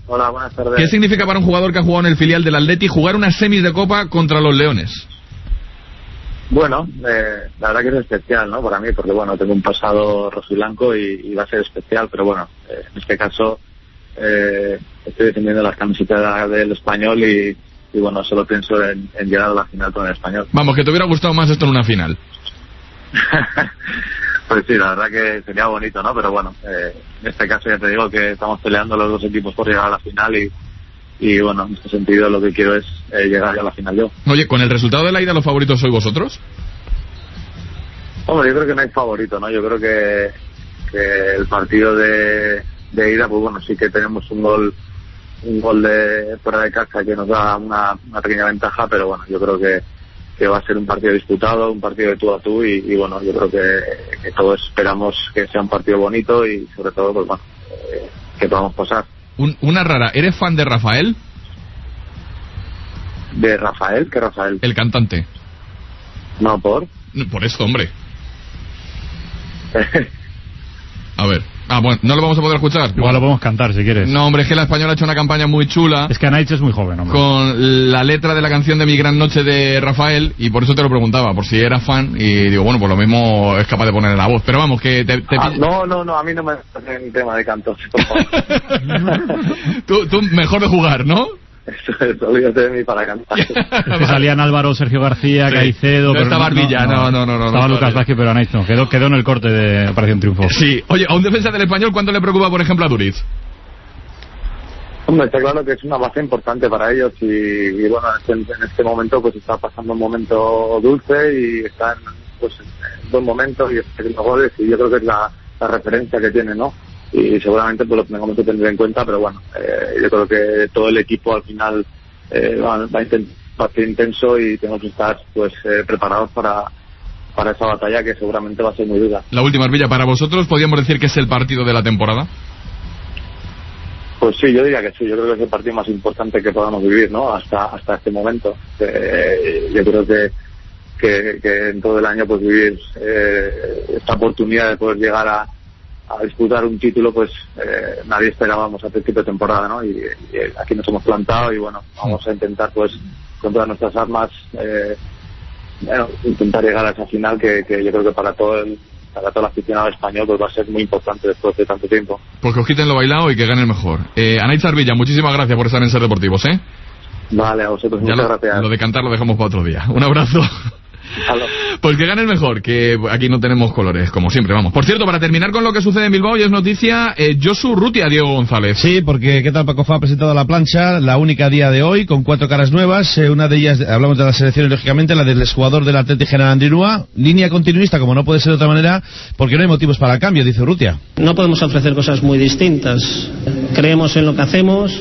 [SPEAKER 19] Hola, buenas tardes.
[SPEAKER 2] ¿Qué significa para un jugador que ha jugado en el filial del Atleti jugar unas semis de Copa contra los Leones?
[SPEAKER 19] Bueno, eh, la verdad que es especial, ¿no? Para mí, porque bueno, tengo un pasado rojiblanco y, y va a ser especial, pero bueno, eh, en este caso eh, estoy defendiendo las camisetas del Español y, y bueno, solo pienso en, en llegar a la final con el Español.
[SPEAKER 2] Vamos, que te hubiera gustado más esto en una final.
[SPEAKER 19] Pues sí, la verdad que sería bonito, ¿no? Pero bueno, eh, en este caso ya te digo que estamos peleando los dos equipos por llegar a la final y, y bueno, en este sentido lo que quiero es eh, llegar a la final yo.
[SPEAKER 2] Oye, ¿con el resultado de la ida los favoritos sois vosotros?
[SPEAKER 19] Hombre, yo creo que no hay favorito, ¿no? Yo creo que, que el partido de, de ida, pues bueno, sí que tenemos un gol un gol de fuera de casa que nos da una, una pequeña ventaja, pero bueno, yo creo que, que va a ser un partido disputado, un partido de tú a tú y, y bueno, yo creo que, que todos esperamos que sea un partido bonito y sobre todo, pues bueno, eh, que podamos pasar.
[SPEAKER 2] Un, una rara, ¿eres fan de Rafael?
[SPEAKER 19] ¿De Rafael? ¿Qué Rafael?
[SPEAKER 2] El cantante.
[SPEAKER 19] No, ¿por?
[SPEAKER 2] Por esto, hombre. A ver. Ah, bueno, ¿no lo vamos a poder escuchar?
[SPEAKER 4] Igual lo podemos cantar si quieres.
[SPEAKER 2] No, hombre, es que la Española ha hecho una campaña muy chula.
[SPEAKER 4] Es que Anaitz es muy joven, hombre.
[SPEAKER 2] Con la letra de la canción de Mi Gran Noche de Rafael, y por eso te lo preguntaba, por si eras fan, y digo, bueno, pues lo mismo es capaz de poner en la voz. Pero vamos, que te... te...
[SPEAKER 19] Ah, no, no, no, a mí no me hace el tema de cantos, por favor.
[SPEAKER 2] tú, tú mejor de jugar, ¿no?
[SPEAKER 19] Eso es, olvídate de mí para cantar.
[SPEAKER 4] Es que salían Álvaro, Sergio García, sí. Caicedo...
[SPEAKER 2] No
[SPEAKER 4] pero
[SPEAKER 2] estaba
[SPEAKER 4] no,
[SPEAKER 2] Arbilla, no, no, no, no.
[SPEAKER 4] Estaba
[SPEAKER 2] no,
[SPEAKER 4] Lucas Vázquez, pero Anaitz no. Quedó, quedó en el corte de Operación Triunfo.
[SPEAKER 2] Sí. Oye, a un defensa del Español, ¿cuánto le preocupa, por ejemplo, a Duriz?
[SPEAKER 19] Hombre, está claro que es una base importante para ellos y, y bueno, en este, en este momento pues está pasando un momento dulce y están pues en buen momento y está haciendo goles y yo creo que es la, la referencia que tiene, ¿no? Y seguramente pues lo tengamos que tener en cuenta, pero bueno, eh, yo creo que todo el equipo al final eh, va, va a intentar ser intenso y tenemos que estar pues eh, preparados para para esa batalla que seguramente va a ser muy dura.
[SPEAKER 2] La última, Arbilla, para vosotros, ¿podríamos decir que es el partido de la temporada?
[SPEAKER 19] Pues sí, yo diría que sí, yo creo que es el partido más importante que podamos vivir, ¿no? Hasta hasta este momento. Eh, yo creo que, que que en todo el año pues vivir eh, esta oportunidad de poder llegar a, a disputar un título, pues eh, nadie esperábamos a principio de temporada, ¿no? Y, y aquí nos hemos plantado y bueno, vamos a intentar pues con todas nuestras armas eh, bueno, intentar llegar a esa final que, que yo creo que para todo el para todo el aficionado español pues va a ser muy importante después de tanto tiempo.
[SPEAKER 2] Pues que os quiten lo bailado y que gane el mejor. Eh, Anaitz Arbilla, muchísimas gracias por estar en Ser Deportivos, ¿eh?
[SPEAKER 19] Vale, a vosotros,
[SPEAKER 2] ya
[SPEAKER 19] muchas
[SPEAKER 2] lo,
[SPEAKER 19] gracias.
[SPEAKER 2] Lo de cantar lo dejamos para otro día. Un abrazo. Pues que gane el mejor, que aquí no tenemos colores, como siempre, vamos. Por cierto, para terminar con lo que sucede en Bilbao, y es noticia, eh, Josu Urrutia, Diego González.
[SPEAKER 20] Sí, porque ¿qué tal Paco Fa ha presentado la plancha, la única a día de hoy, con cuatro caras nuevas, eh, una de ellas, hablamos de las selecciones, lógicamente, la del exjugador del Athletic General Andrinúa, línea continuista, como no puede ser de otra manera, porque no hay motivos para el cambio, dice Urrutia.
[SPEAKER 21] No podemos ofrecer cosas muy distintas, creemos en lo que hacemos,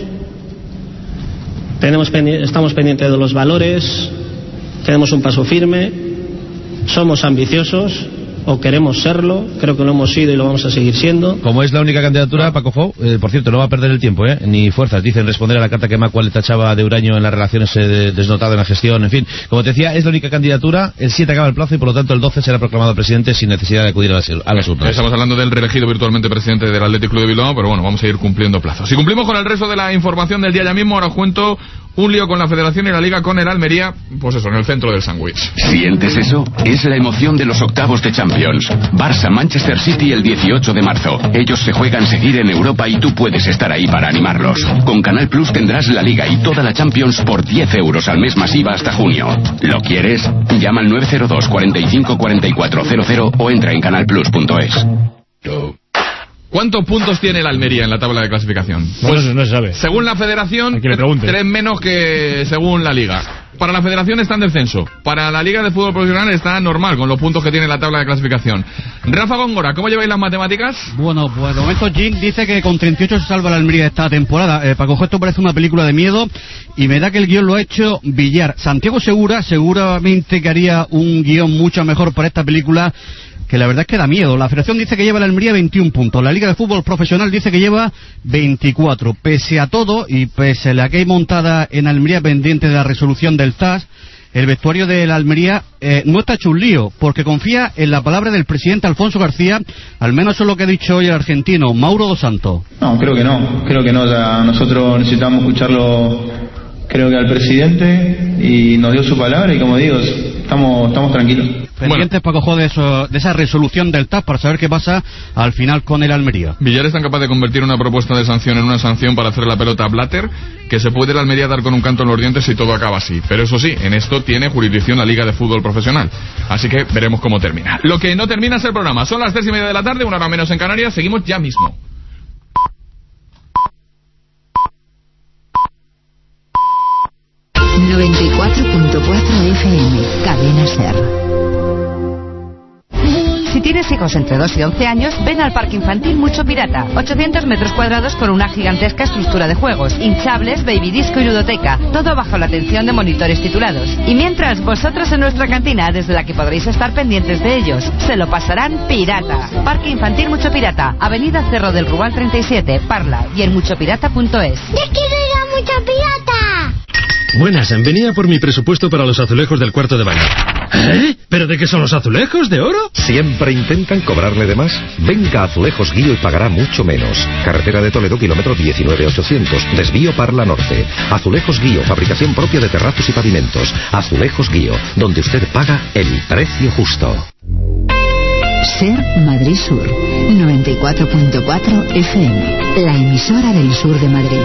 [SPEAKER 21] tenemos pendi- estamos pendientes de los valores, tenemos un paso firme, somos ambiciosos o queremos serlo, creo que lo hemos sido y lo vamos a seguir siendo.
[SPEAKER 20] Como es la única candidatura, Paco Fo, eh, por cierto, no va a perder el tiempo, ¿eh? Ni fuerzas, dicen responder a la carta que Macua le tachaba de huraño en las relaciones eh, desnotado en la gestión, en fin. Como te decía, es la única candidatura, el siete acaba el plazo y por lo tanto el doce será proclamado presidente sin necesidad de acudir a las, a las urnas.
[SPEAKER 2] Estamos hablando del reelegido virtualmente presidente del Athletic Club de Bilbao, pero bueno, vamos a ir cumpliendo plazos. Si cumplimos con el resto de la información del día ya mismo, ahora os cuento un lío con la Federación y la Liga con el Almería, pues eso, en el centro del sándwich.
[SPEAKER 22] ¿Sientes eso? Es la emoción de los octavos de Champions. Barça-Manchester City el dieciocho de marzo. Ellos se juegan seguir en Europa y tú puedes estar ahí para animarlos. Con Canal Plus tendrás la Liga y toda la Champions por diez euros al mes masiva hasta junio. ¿Lo quieres? Llama al nueve cero dos, cuarenta y cinco, cuarenta y cuatro cero cero o entra en canal plus punto es.
[SPEAKER 2] ¿Cuántos puntos tiene el Almería en la tabla de clasificación?
[SPEAKER 4] Pues no, no se sabe.
[SPEAKER 2] Según la Federación,
[SPEAKER 4] le
[SPEAKER 2] tres menos que según la Liga. Para la Federación está en descenso. Para la Liga de Fútbol Profesional está normal, con los puntos que tiene la tabla de clasificación. Rafa Góngora, ¿cómo lleváis las matemáticas?
[SPEAKER 23] Bueno, pues de momento Jim dice que con treinta y ocho se salva la Almería esta temporada. Eh, Paco, esto parece una película de miedo y me da que el guión lo ha hecho Villar. Santiago Segura seguramente que haría un guión mucho mejor para esta película, que la verdad es que da miedo. La Federación dice que lleva la Almería veintiún puntos. La Liga de Fútbol Profesional dice que lleva veinticuatro. Pese a todo, y pese a la que hay montada en Almería pendiente de la resolución del T A S, el vestuario de la Almería eh, no está hecho un lío, porque confía en la palabra del presidente Alfonso García, al menos es lo que ha dicho hoy el argentino Mauro dos Santos.
[SPEAKER 1] No, creo que no, creo que no, ya nosotros necesitamos escucharlo, creo que al presidente, y nos dio su palabra, y como digo, estamos, estamos tranquilos.
[SPEAKER 23] Pendientes, Paco Jo, de, eso, de esa resolución del T A F para saber qué pasa al final con el Almería.
[SPEAKER 2] Villar es tan capaz de convertir una propuesta de sanción en una sanción para hacer la pelota a Blatter, que se puede el Almería dar con un canto en los dientes si todo acaba así. Pero eso sí, en esto tiene jurisdicción la Liga de Fútbol Profesional. Así que veremos cómo termina. Lo que no termina es el programa. Son las tres y media de la tarde, una hora menos en Canarias. Seguimos ya mismo.
[SPEAKER 3] noventa y cuatro punto cuatro F M, Cadena SER. Si tienes hijos entre dos y once años, ven al Parque Infantil Mucho Pirata. ochocientos metros cuadrados con una gigantesca estructura de juegos, hinchables, baby disco y ludoteca. Todo bajo la atención de monitores titulados. Y mientras, vosotros en nuestra cantina, desde la que podréis estar pendientes de ellos. Se lo pasarán pirata. Parque Infantil Mucho Pirata, Avenida Cerro del Rubal treinta y siete, Parla, y en mucho pirata punto es.
[SPEAKER 6] ¡Yo quiero ir a Mucho Pirata!
[SPEAKER 24] Buenas, venía por mi presupuesto para los azulejos del cuarto de baño. ¿Eh? ¿Pero de qué son los azulejos? ¿De oro?
[SPEAKER 25] ¿Siempre intentan cobrarle de más? Venga a Azulejos Guío y pagará mucho menos. Carretera de Toledo, kilómetro diecinueve ochocientos. Desvío Parla Norte. Azulejos Guío, fabricación propia de terrazos y pavimentos. Azulejos Guío, donde usted paga el precio justo.
[SPEAKER 3] SER Madrid Sur, noventa y cuatro punto cuatro F M, la emisora del sur de Madrid.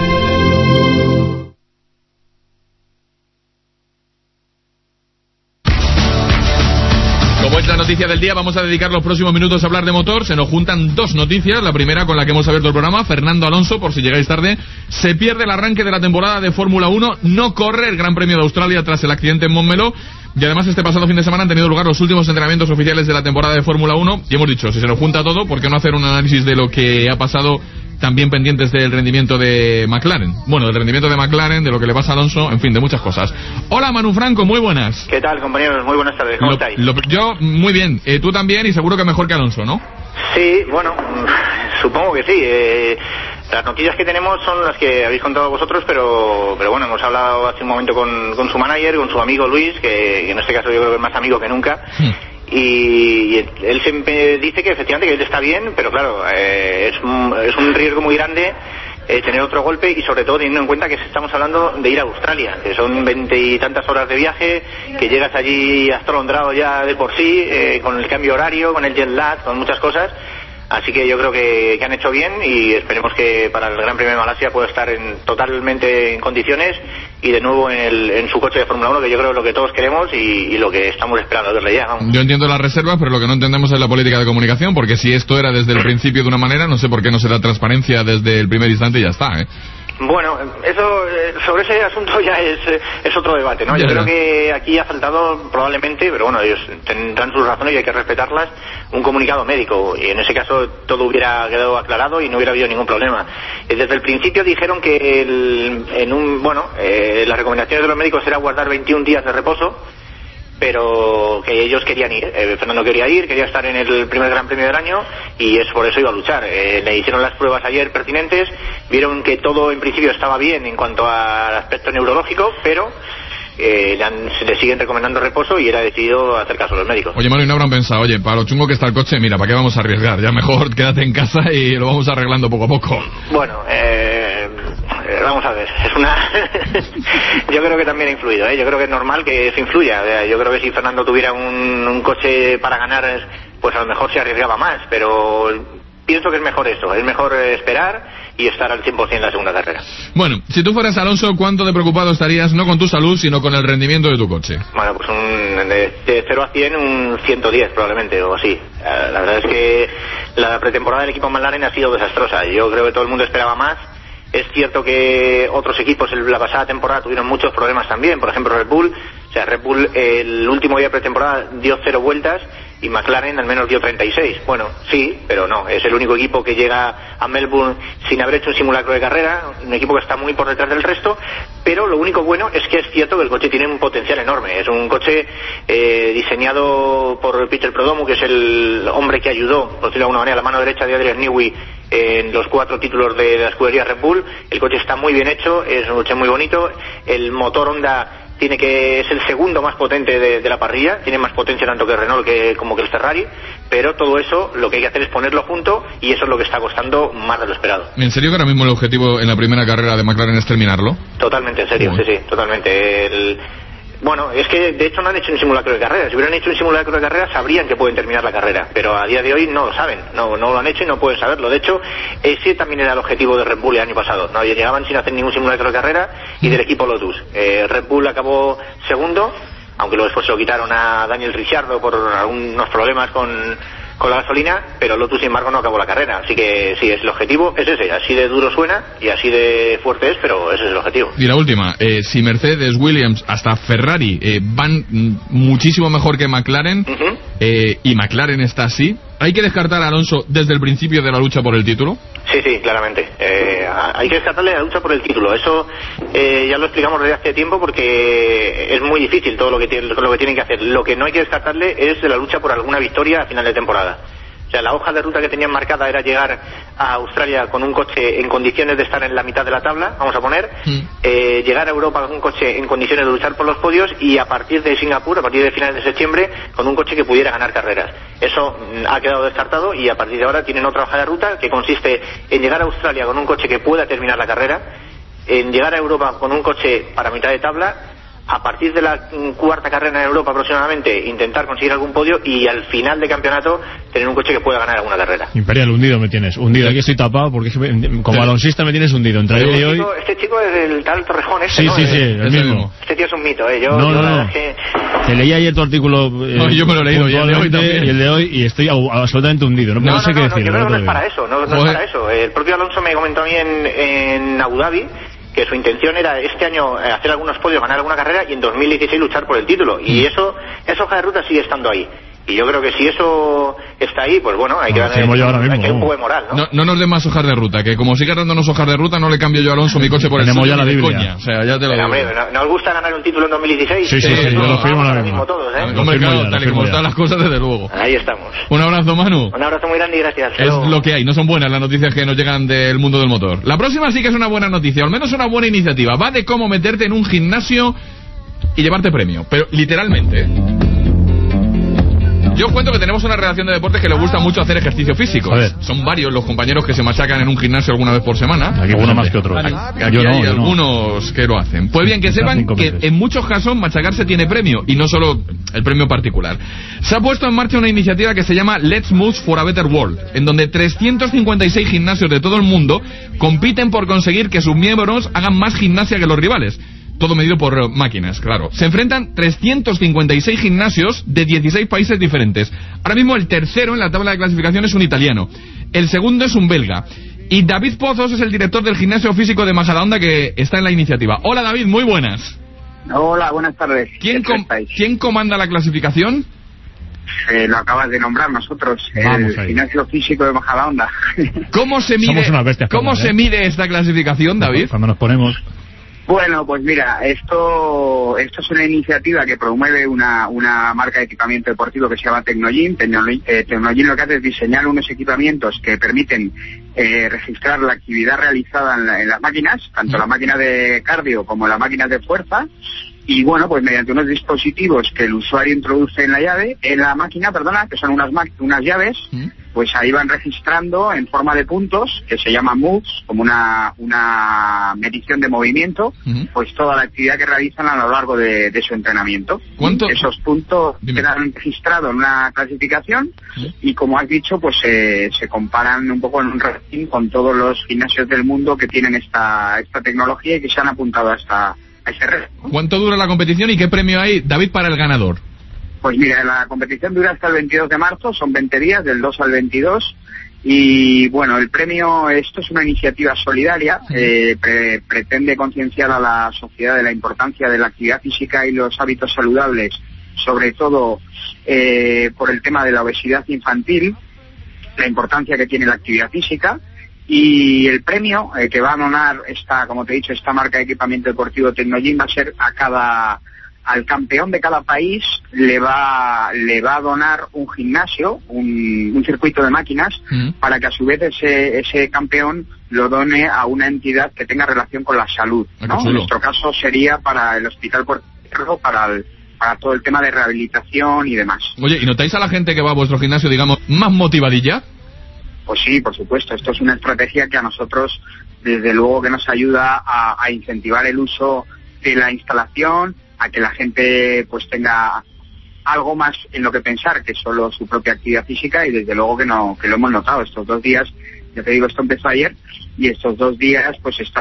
[SPEAKER 2] Como es la noticia del día, vamos a dedicar los próximos minutos a hablar de motor. Se nos juntan dos noticias. La primera, con la que hemos abierto el programa: Fernando Alonso, por si llegáis tarde, se pierde el arranque de la temporada de Fórmula uno, no corre el Gran Premio de Australia tras el accidente en Montmeló. Y además este pasado fin de semana han tenido lugar los últimos entrenamientos oficiales de la temporada de Fórmula uno. Y hemos dicho, si se nos junta todo, ¿por qué no hacer un análisis de lo que ha pasado, también pendientes del rendimiento de McLaren? Bueno, del rendimiento de McLaren, de lo que le pasa a Alonso, en fin, de muchas cosas. Hola, Manu Franco, muy buenas.
[SPEAKER 26] ¿Qué tal, compañeros? Muy buenas tardes, ¿cómo
[SPEAKER 2] lo,
[SPEAKER 26] estáis?
[SPEAKER 2] Lo, yo, muy bien. Eh, tú también, y seguro que mejor que Alonso, ¿no?
[SPEAKER 26] Sí, bueno, supongo que sí. Eh, las noticias que tenemos son las que habéis contado vosotros, pero pero bueno, hemos hablado hace un momento con, con su manager, con su amigo Luis, que, que en este caso yo creo que es más amigo que nunca. Sí. Y, y él siempre dice que efectivamente que él está bien, pero claro, eh, es, un, es un riesgo muy grande eh, tener otro golpe, y sobre todo teniendo en cuenta que estamos hablando de ir a Australia, que son veinte y tantas horas de viaje, que llegas allí atolondrado ya de por sí, eh, con el cambio horario, con el jet lag, con muchas cosas. Así que yo creo que, que han hecho bien, y esperemos que para el Gran Premio de Malasia pueda estar en, totalmente en condiciones, y de nuevo en, el, en su coche de Fórmula uno, que yo creo es lo que todos queremos y, y lo que estamos esperando verle ya. Vamos.
[SPEAKER 2] Yo entiendo las reservas, pero lo que no entendemos es la política de comunicación, porque si esto era desde el principio de una manera, no sé por qué no se da transparencia desde el primer instante y ya está, ¿eh?
[SPEAKER 26] Bueno, eso sobre ese asunto ya es, es otro debate, ¿no? Yo creo que aquí ha faltado probablemente, pero bueno, ellos tendrán sus razones y hay que respetarlas, un comunicado médico, y en ese caso todo hubiera quedado aclarado y no hubiera habido ningún problema. Desde el principio dijeron que el, en un, bueno, eh, las recomendaciones de los médicos era guardar veintiún días de reposo, pero que ellos querían ir. Eh, Fernando quería ir, quería estar en el primer Gran Premio del año, y es por eso iba a luchar. Eh, le hicieron las pruebas ayer pertinentes, vieron que todo en principio estaba bien en cuanto al aspecto neurológico, pero eh, le, han, se le siguen recomendando reposo, y él ha decidido hacer caso a los médicos.
[SPEAKER 2] Oye, Manu, y no habrán pensado, oye, para lo chungo que está el coche, mira, ¿para qué vamos a arriesgar? Ya mejor quédate en casa y lo vamos arreglando poco a poco.
[SPEAKER 26] Bueno, eh, vamos a ver, es una... yo creo que también ha influido, ¿eh? Yo creo que es normal que eso influya. Yo creo que si Fernando tuviera un, un coche para ganar, pues a lo mejor se arriesgaba más, pero pienso que es mejor eso, es mejor esperar y estar al cien por ciento en la segunda carrera.
[SPEAKER 2] Bueno, si tú fueras Alonso, ¿cuánto de preocupado estarías no con tu salud, sino con el rendimiento de tu coche?
[SPEAKER 26] Bueno, pues un, de, de cero a cien, un ciento diez probablemente, o así. La verdad es que la pretemporada del equipo McLaren ha sido desastrosa. Yo creo que todo el mundo esperaba más. Es cierto que otros equipos en la pasada temporada tuvieron muchos problemas también, por ejemplo Red Bull. O sea, Red Bull el último día de pretemporada dio cero vueltas, y McLaren al menos dio treinta y seis. Bueno, sí, pero no, es el único equipo que llega a Melbourne sin haber hecho un simulacro de carrera, un equipo que está muy por detrás del resto, pero lo único bueno es que es cierto que el coche tiene un potencial enorme. Es un coche eh, diseñado por Peter Prodomo, que es el hombre que ayudó, por decirlo de alguna manera, la mano derecha de Adrian Newey en los cuatro títulos de la escudería Red Bull. El coche está muy bien hecho, es un coche muy bonito, el motor Honda tiene que es el segundo más potente de, de la parrilla, tiene más potencia tanto que Renault que como que el Ferrari, pero todo eso lo que hay que hacer es ponerlo junto y eso es lo que está costando más de lo esperado.
[SPEAKER 2] ¿En serio que ahora mismo el objetivo en la primera carrera de McLaren es terminarlo?
[SPEAKER 26] Totalmente, en serio, sí, sí, totalmente. El... Bueno, es que de hecho no han hecho un simulacro de carrera. Si hubieran hecho un simulacro de carrera sabrían que pueden terminar la carrera, pero a día de hoy no lo saben, no, no lo han hecho y no pueden saberlo. De hecho, ese también era el objetivo de Red Bull el año pasado. No llegaban sin hacer ningún simulacro de carrera y del equipo Lotus. Eh, Red Bull acabó segundo, aunque luego después se lo quitaron a Daniel Ricciardo por algunos problemas con... con la gasolina, pero Lotus sin embargo no acabó la carrera, así que sí, es el objetivo es ese, así de duro suena y así de fuerte es, pero ese es el objetivo.
[SPEAKER 2] Y la última, eh, si Mercedes, Williams, hasta Ferrari eh, van muchísimo mejor que McLaren, uh-huh. eh, y McLaren está así, ¿hay que descartar a Alonso desde el principio de la lucha por el título?
[SPEAKER 26] Sí, sí, claramente. Eh, hay que descartarle la lucha por el título. Eso eh, ya lo explicamos desde hace tiempo porque es muy difícil todo lo que, tiene, lo que tienen que hacer. Lo que no hay que descartarle es la lucha por alguna victoria a final de temporada. O sea, la hoja de ruta que tenían marcada era llegar a Australia con un coche en condiciones de estar en la mitad de la tabla, vamos a poner, mm. eh, llegar a Europa con un coche en condiciones de luchar por los podios y a partir de Singapur, a partir de finales de septiembre, con un coche que pudiera ganar carreras. Eso mm, ha quedado descartado y a partir de ahora tienen otra hoja de ruta que consiste en llegar a Australia con un coche que pueda terminar la carrera, en llegar a Europa con un coche para mitad de tabla, a partir de la cuarta carrera en Europa aproximadamente intentar conseguir algún podio y al final de campeonato tener un coche que pueda ganar alguna carrera.
[SPEAKER 4] Imperial, hundido me tienes, hundido, aquí estoy tapado porque como alonsista me tienes hundido entre ayer y hoy.
[SPEAKER 26] Chico, este chico es el tal Torrejón este,
[SPEAKER 4] sí,
[SPEAKER 26] ¿no?
[SPEAKER 4] sí, sí, el, el mismo.
[SPEAKER 26] Este tío es un mito, ¿eh? Yo,
[SPEAKER 4] no,
[SPEAKER 26] yo
[SPEAKER 4] no, no.
[SPEAKER 26] Que...
[SPEAKER 4] Te leí ayer tu artículo eh,
[SPEAKER 2] no, yo me lo he leído y el de hoy también.
[SPEAKER 4] Y el de hoy y estoy absolutamente hundido, no,
[SPEAKER 26] no,
[SPEAKER 4] no sé
[SPEAKER 26] no,
[SPEAKER 4] qué
[SPEAKER 26] no,
[SPEAKER 4] decir.
[SPEAKER 26] Yo creo que no es para eso, no, no es para eso. El propio Alonso me comentó a mí en, en Abu Dhabi que su intención era este año hacer algunos podios, ganar alguna carrera y en dos mil dieciséis luchar por el título. Y eso, esa hoja de ruta sigue estando ahí. Y yo creo que si eso está ahí, pues bueno, hay que
[SPEAKER 4] no,
[SPEAKER 26] darle hay que un poco de moral, ¿no?
[SPEAKER 2] ¿no? No nos den más hojas de ruta, que como sigas dándonos hojas de ruta, no le cambio yo a Alonso mi coche por el
[SPEAKER 4] Tenemos
[SPEAKER 2] suyo
[SPEAKER 4] ya la
[SPEAKER 2] de
[SPEAKER 4] Biblia.
[SPEAKER 2] Coña. O sea, ya te lo
[SPEAKER 26] Pero,
[SPEAKER 2] digo.
[SPEAKER 26] hombre, ¿no, ¿no os gusta ganar un título en dos mil dieciséis?
[SPEAKER 4] Sí, sí, sí, sí, yo lo firmo ahora mismo.
[SPEAKER 26] Todos, ¿eh?
[SPEAKER 2] Hombre, claro,
[SPEAKER 4] ya,
[SPEAKER 2] tal y como
[SPEAKER 4] ya.
[SPEAKER 2] están las cosas, desde luego.
[SPEAKER 26] Ahí estamos.
[SPEAKER 2] Un abrazo, Manu.
[SPEAKER 26] Un abrazo muy grande y gracias.
[SPEAKER 2] Es Hello. Lo que hay, no son buenas las noticias que nos llegan del mundo del motor. La próxima sí que es una buena noticia, o al menos una buena iniciativa. Va de cómo meterte en un gimnasio y llevarte premio, pero literalmente. Yo cuento que tenemos una redacción de deportes que le gusta mucho hacer ejercicio físico. Son varios los compañeros que se machacan en un gimnasio alguna vez por semana.
[SPEAKER 4] Aquí uno más que otro.
[SPEAKER 2] Aquí, aquí
[SPEAKER 4] no,
[SPEAKER 2] hay
[SPEAKER 4] no.
[SPEAKER 2] algunos que lo hacen. Pues bien, que sepan que en muchos casos machacarse tiene premio, y no solo el premio particular. Se ha puesto en marcha una iniciativa que se llama Let's Move for a Better World, en donde trescientos cincuenta y seis gimnasios de todo el mundo compiten por conseguir que sus miembros hagan más gimnasia que los rivales. Todo medido por máquinas, claro. Se enfrentan trescientos cincuenta y seis gimnasios de dieciséis países diferentes. Ahora mismo el tercero en la tabla de clasificación es un italiano. El segundo es un belga. Y David Pozos es el director del gimnasio físico de Majadahonda que está en la iniciativa. Hola David, muy buenas.
[SPEAKER 7] Hola, buenas tardes.
[SPEAKER 2] ¿Quién, com ¿quién comanda la clasificación?
[SPEAKER 7] Eh, lo acabas de nombrar nosotros, Vamos el ahí. Gimnasio físico de Majadahonda.
[SPEAKER 2] ¿Cómo se mide,
[SPEAKER 4] Somos unas bestias,
[SPEAKER 2] ¿cómo se
[SPEAKER 4] ¿eh?
[SPEAKER 2] mide esta clasificación, David?
[SPEAKER 4] Cuando nos ponemos...
[SPEAKER 7] Bueno, pues mira, esto esto es una iniciativa que promueve una, una marca de equipamiento deportivo que se llama Tecnogym. Tecnogym, eh, Tecnogym lo que hace es diseñar unos equipamientos que permiten eh, registrar la actividad realizada en, la, en las máquinas, tanto la máquina de cardio como las máquinas de fuerza. Y bueno, pues mediante unos dispositivos que el usuario introduce en la llave, en la máquina, perdona, que son unas unas llaves, ¿Mm? Pues ahí van registrando en forma de puntos, que se llaman moves, como una una medición de movimiento, ¿Mm? Pues toda la actividad que realizan a lo largo de, de su entrenamiento.
[SPEAKER 2] ¿Cuánto?
[SPEAKER 7] Esos puntos Dime. Quedan registrados en una clasificación, ¿Mm? Y como has dicho, pues eh, se comparan un poco en un ranking con todos los gimnasios del mundo que tienen esta esta tecnología y que se han apuntado a esta
[SPEAKER 2] ¿Cuánto dura la competición y qué premio hay, David, para el ganador?
[SPEAKER 7] Pues mira, la competición dura hasta el veintidós de marzo, son veinte días, del dos al veintidós, y bueno, el premio, esto es una iniciativa solidaria, eh, pre pretende concienciar a la sociedad de la importancia de la actividad física y los hábitos saludables, sobre todo eh, por el tema de la obesidad infantil, la importancia que tiene la actividad física. Y el premio eh, que va a donar esta, como te he dicho, esta marca de equipamiento deportivo Tecnogym va a ser a cada, al campeón de cada país le va, le va a donar un gimnasio, un, un circuito de máquinas, mm. para que a su vez ese, ese campeón lo done a una entidad que tenga relación con la salud, ¿no? En nuestro caso sería para el Hospital fortalecerlo para el, para todo el tema de rehabilitación y demás.
[SPEAKER 2] Oye, ¿y notáis a la gente que va a vuestro gimnasio, digamos, más motivadilla?
[SPEAKER 7] Pues sí, por supuesto. Esto es una estrategia que a nosotros, desde luego, que nos ayuda a, a incentivar el uso de la instalación, a que la gente pues tenga algo más en lo que pensar que solo su propia actividad física, y desde luego que no que lo hemos notado estos dos días. Ya te digo, esto empezó ayer y estos dos días pues está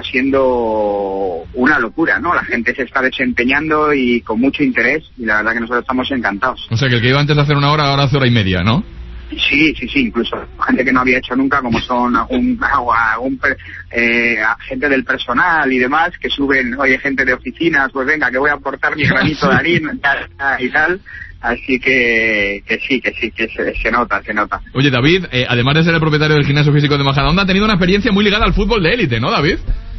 [SPEAKER 7] siendo una locura, ¿no? La gente se está desempeñando y con mucho interés, y la verdad que nosotros estamos encantados.
[SPEAKER 2] O sea, que el que iba antes de hacer una hora, ahora hace hora y media, ¿no?
[SPEAKER 7] Sí, sí, sí, incluso gente que no había hecho nunca, como son algún, algún eh, gente del personal y demás, que suben, oye, gente de oficinas, pues venga, que voy a aportar mi granito de harina y tal. Así que, que sí, que sí, que se, se nota, se nota.
[SPEAKER 2] Oye, David, eh, además de ser el propietario del gimnasio físico de Majadahonda, ha tenido una experiencia muy ligada al fútbol de élite, ¿no, David?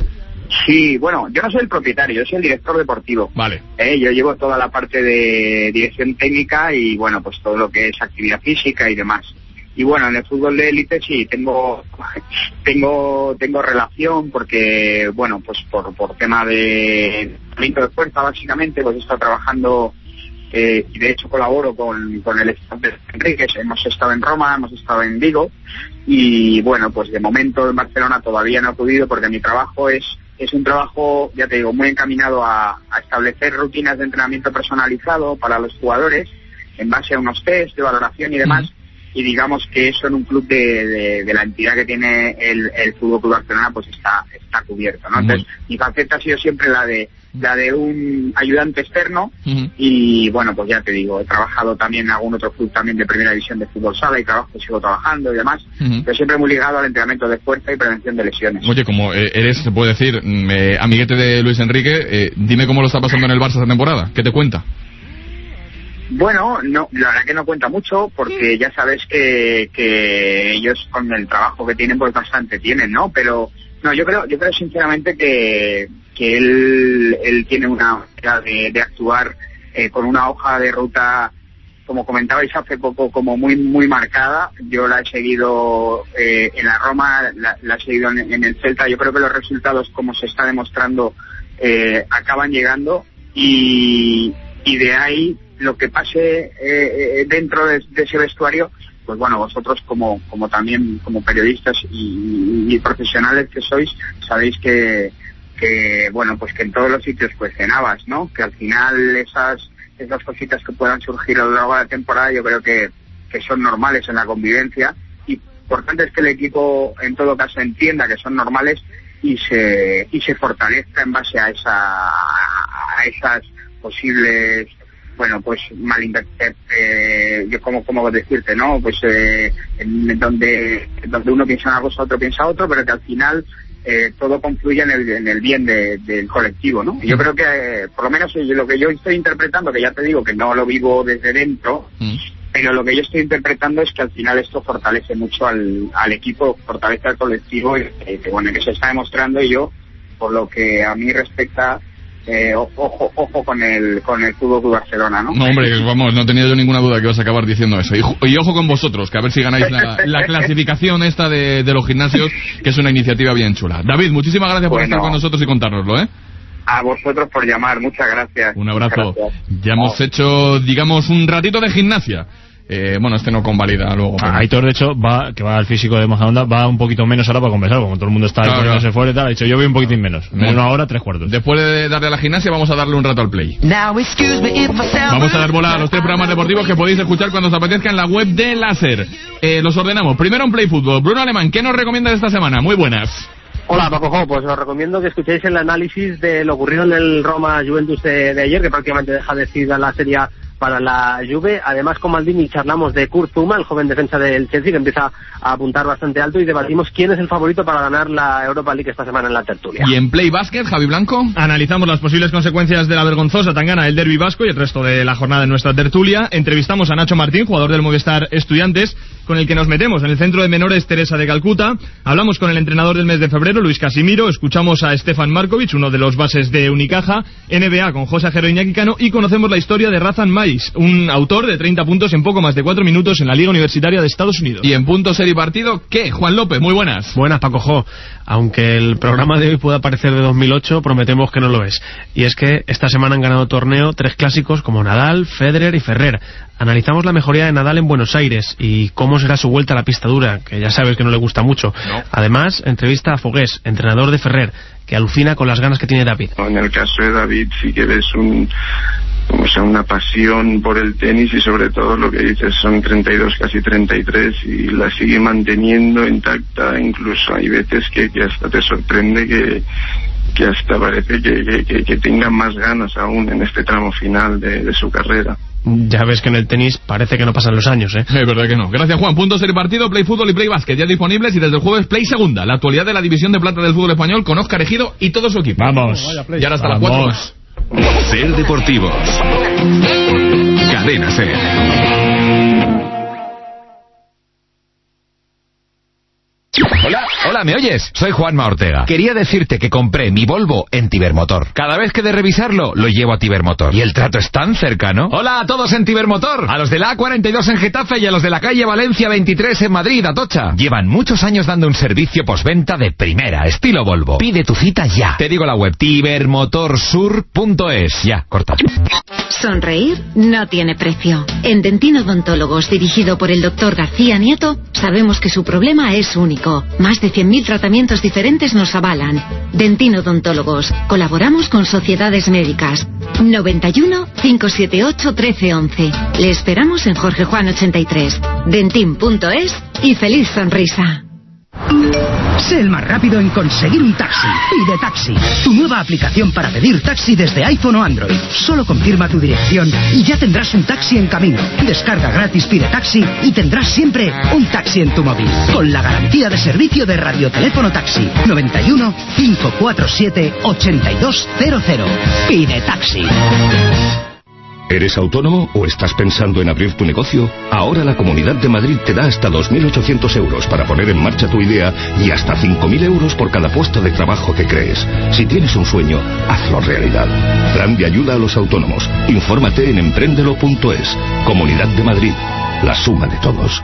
[SPEAKER 7] Sí, bueno, yo no soy el propietario, yo soy el director deportivo.
[SPEAKER 2] Vale.
[SPEAKER 7] Eh, yo llevo toda la parte de dirección técnica y, bueno, pues todo lo que es actividad física y demás. Y bueno, en el fútbol de élite sí tengo tengo tengo relación, porque, bueno, pues por por tema de entrenamiento de fuerza, básicamente, pues he estado trabajando. Eh, y de hecho colaboro con, con el staff de Enríquez. Hemos estado en Roma, hemos estado en Vigo, y bueno, pues de momento en Barcelona todavía no he podido, porque mi trabajo es es un trabajo, ya te digo, muy encaminado a, a establecer rutinas de entrenamiento personalizado para los jugadores en base a unos test de valoración y demás. Mm. Y digamos que eso en un club de, de, de la entidad que tiene el, el Fútbol Club Barcelona pues está está cubierto, ¿no? Entonces, uh-huh. mi faceta ha sido siempre la de la de un ayudante externo. Uh-huh. Y bueno, pues ya te digo, he trabajado también en algún otro club también de primera división de fútbol sala, y trabajo, sigo trabajando y demás, uh-huh. pero siempre muy ligado al entrenamiento de fuerza y prevención de lesiones.
[SPEAKER 2] Oye, como eh, eres, se puede decir, eh, amiguete de Luis Enrique, eh, dime cómo lo está pasando en el Barça esta temporada, ¿qué te cuenta?
[SPEAKER 7] Bueno, no, la verdad que no cuenta mucho, porque ya sabes que, que ellos con el trabajo que tienen pues bastante tienen, ¿no? Pero no, yo creo, yo creo sinceramente que, que él, él tiene una manera de, de actuar eh, con una hoja de ruta, como comentabais hace poco, como muy muy marcada. Yo la he seguido eh, en la Roma, la, la he seguido en, en el Celta. Yo creo que los resultados, como se está demostrando, eh, acaban llegando, y, y de ahí lo que pase eh, dentro de, de ese vestuario, pues bueno, vosotros como como también como periodistas y, y profesionales que sois, sabéis que que bueno, pues que en todos los sitios pues cenabas, ¿no? Que al final esas esas cositas que puedan surgir a lo largo de la temporada, yo creo que que son normales en la convivencia, y importante es que el equipo en todo caso entienda que son normales y se y se fortalezca en base a esa a esas posibles, bueno, pues malinterpretar, eh, yo como como decirte, ¿no? Pues eh, en donde donde uno piensa una cosa, otro piensa otro, pero que al final eh, todo confluye en el, en el bien de, del colectivo, ¿no? Y yo creo que, eh, por lo menos lo que yo estoy interpretando, que ya te digo que no lo vivo desde dentro, mm. pero lo que yo estoy interpretando es que al final esto fortalece mucho al, al equipo, fortalece al colectivo, y eh, que bueno, que se está demostrando. Y yo, por lo que a mí respecta, Eh, ojo ojo con el con el Fútbol Club Barcelona, ¿no?
[SPEAKER 2] No, hombre, vamos, no tenía yo ninguna duda que ibas a acabar diciendo eso. Y, y ojo con vosotros, que a ver si ganáis la, la clasificación esta de, de los gimnasios, que es una iniciativa bien chula. David, muchísimas gracias por bueno, estar con nosotros y contárnoslo, ¿eh?
[SPEAKER 7] A vosotros por llamar, muchas gracias.
[SPEAKER 2] Un abrazo.
[SPEAKER 7] Gracias.
[SPEAKER 2] Ya hemos oh. hecho, digamos, un ratito de gimnasia. Eh, bueno, este no convalida luego.
[SPEAKER 4] Ah, Aitor, de hecho, va que va al físico de Majadahonda, va un poquito menos ahora para compensar, como todo el mundo está ahí, claro, claro. fuera y tal. Ha dicho, yo voy un poquitín menos, en una hora, tres cuartos.
[SPEAKER 2] Después de darle a la gimnasia, vamos a darle un rato al play. Vamos a dar bola a los tres programas deportivos que podéis escuchar cuando os apetezca en la web de la SER. Eh, los ordenamos. Primero en Play Fútbol. Bruno Alemán, ¿qué nos recomiendas esta semana? Muy buenas.
[SPEAKER 5] Hola, Paco Jo, pues os recomiendo que escuchéis el análisis de lo ocurrido en el Roma Juventus de, de ayer, que prácticamente deja decidida la Serie A para la Juve. Además, con Maldini charlamos de Kurt Zouma, el joven defensa del Chelsea, que empieza a apuntar bastante alto, y debatimos quién es el favorito para ganar la Europa League esta semana en la tertulia.
[SPEAKER 2] Y en Play Basket, Javi Blanco,
[SPEAKER 4] analizamos las posibles consecuencias de la vergonzosa tangana del derbi vasco y el resto de la jornada en nuestra tertulia. Entrevistamos a Nacho Martín, jugador del Movistar Estudiantes, con el que nos metemos en el centro de menores Teresa de Calcuta. Hablamos con el entrenador del mes de febrero, Luis Casimiro. Escuchamos a Stefan Markovic, uno de los bases de Unicaja. N B A con José Ajero Iñaki Cano, y conocemos la historia de Razan Mayer,
[SPEAKER 8] Weiss, un autor de treinta puntos en poco más de cuatro minutos en la Liga Universitaria de Estados Unidos.
[SPEAKER 2] Y en punto serie partido, ¿qué? Juan López, muy buenas.
[SPEAKER 9] Buenas, Paco Jo. Aunque el programa de hoy pueda parecer de dos mil ocho, prometemos que no lo es. Y es que esta semana han ganado torneo tres clásicos como Nadal, Federer y Ferrer. Analizamos la mejoría de Nadal en Buenos Aires y cómo será su vuelta a la pista dura, que ya sabes que no le gusta mucho. No. Además, entrevista a Fogués, entrenador de Ferrer, que alucina con las ganas que tiene David.
[SPEAKER 10] En el caso de David sí que ves un, o sea, una pasión por el tenis y sobre todo lo que dices, son treinta y dos, casi treinta y tres y la sigue manteniendo intacta. Incluso hay veces que, que hasta te sorprende que, que hasta parece que, que, que tenga más ganas aún en este tramo final de, de su carrera.
[SPEAKER 9] Ya ves que en el tenis parece que no pasan los años, ¿eh?
[SPEAKER 2] Es verdad que no. Gracias, Juan. Punto serie partido, Play Fútbol y Play Básquet ya disponibles y desde el jueves Play Segunda, la actualidad de la división de plata del fútbol español con Óscar Ejido y todo su equipo.
[SPEAKER 4] Vamos.
[SPEAKER 2] Y ahora hasta las cuatro más.
[SPEAKER 22] Ser Deportivos. Cadena Ser.
[SPEAKER 11] Hola, hola, ¿me oyes? Soy Juanma Ortega. Quería decirte que compré mi Volvo en Tibermotor. Cada vez que de revisarlo, lo llevo a Tibermotor. Y el trato es tan cercano. Hola a todos en Tibermotor. A los de la A cuarenta y dos en Getafe y a los de la calle Valencia veintitrés en Madrid, Atocha. Llevan muchos años dando un servicio postventa de primera, estilo Volvo. Pide tu cita ya. Te digo la web, tibermotorsur punto es. Ya, corta.
[SPEAKER 12] Sonreír no tiene precio. En Dentino Odontólogos, dirigido por el doctor García Nieto, sabemos que su problema es único. Más de cien mil tratamientos diferentes nos avalan. Dentino Odontólogos. Colaboramos con sociedades médicas. noventa y uno, cinco siete ocho, trece once. Le esperamos en Jorge Juan ochenta y tres. Dentin punto es y feliz sonrisa.
[SPEAKER 13] Sé el más rápido en conseguir un taxi. Pide Taxi, tu nueva aplicación para pedir taxi desde iPhone o Android. Solo confirma tu dirección y ya tendrás un taxi en camino. Descarga gratis Pide Taxi y tendrás siempre un taxi en tu móvil. Con la garantía de servicio de Radioteléfono Taxi. noventa y uno, cinco cuatro siete, ochenta y dos cero cero. Pide Taxi.
[SPEAKER 25] ¿Eres autónomo o estás pensando en abrir tu negocio? Ahora la Comunidad de Madrid te da hasta dos mil ochocientos euros para poner en marcha tu idea y hasta cinco mil euros por cada puesto de trabajo que crees. Si tienes un sueño, hazlo realidad. Plan de ayuda a los autónomos. Infórmate en emprendelo punto es. Comunidad de Madrid. La suma de todos.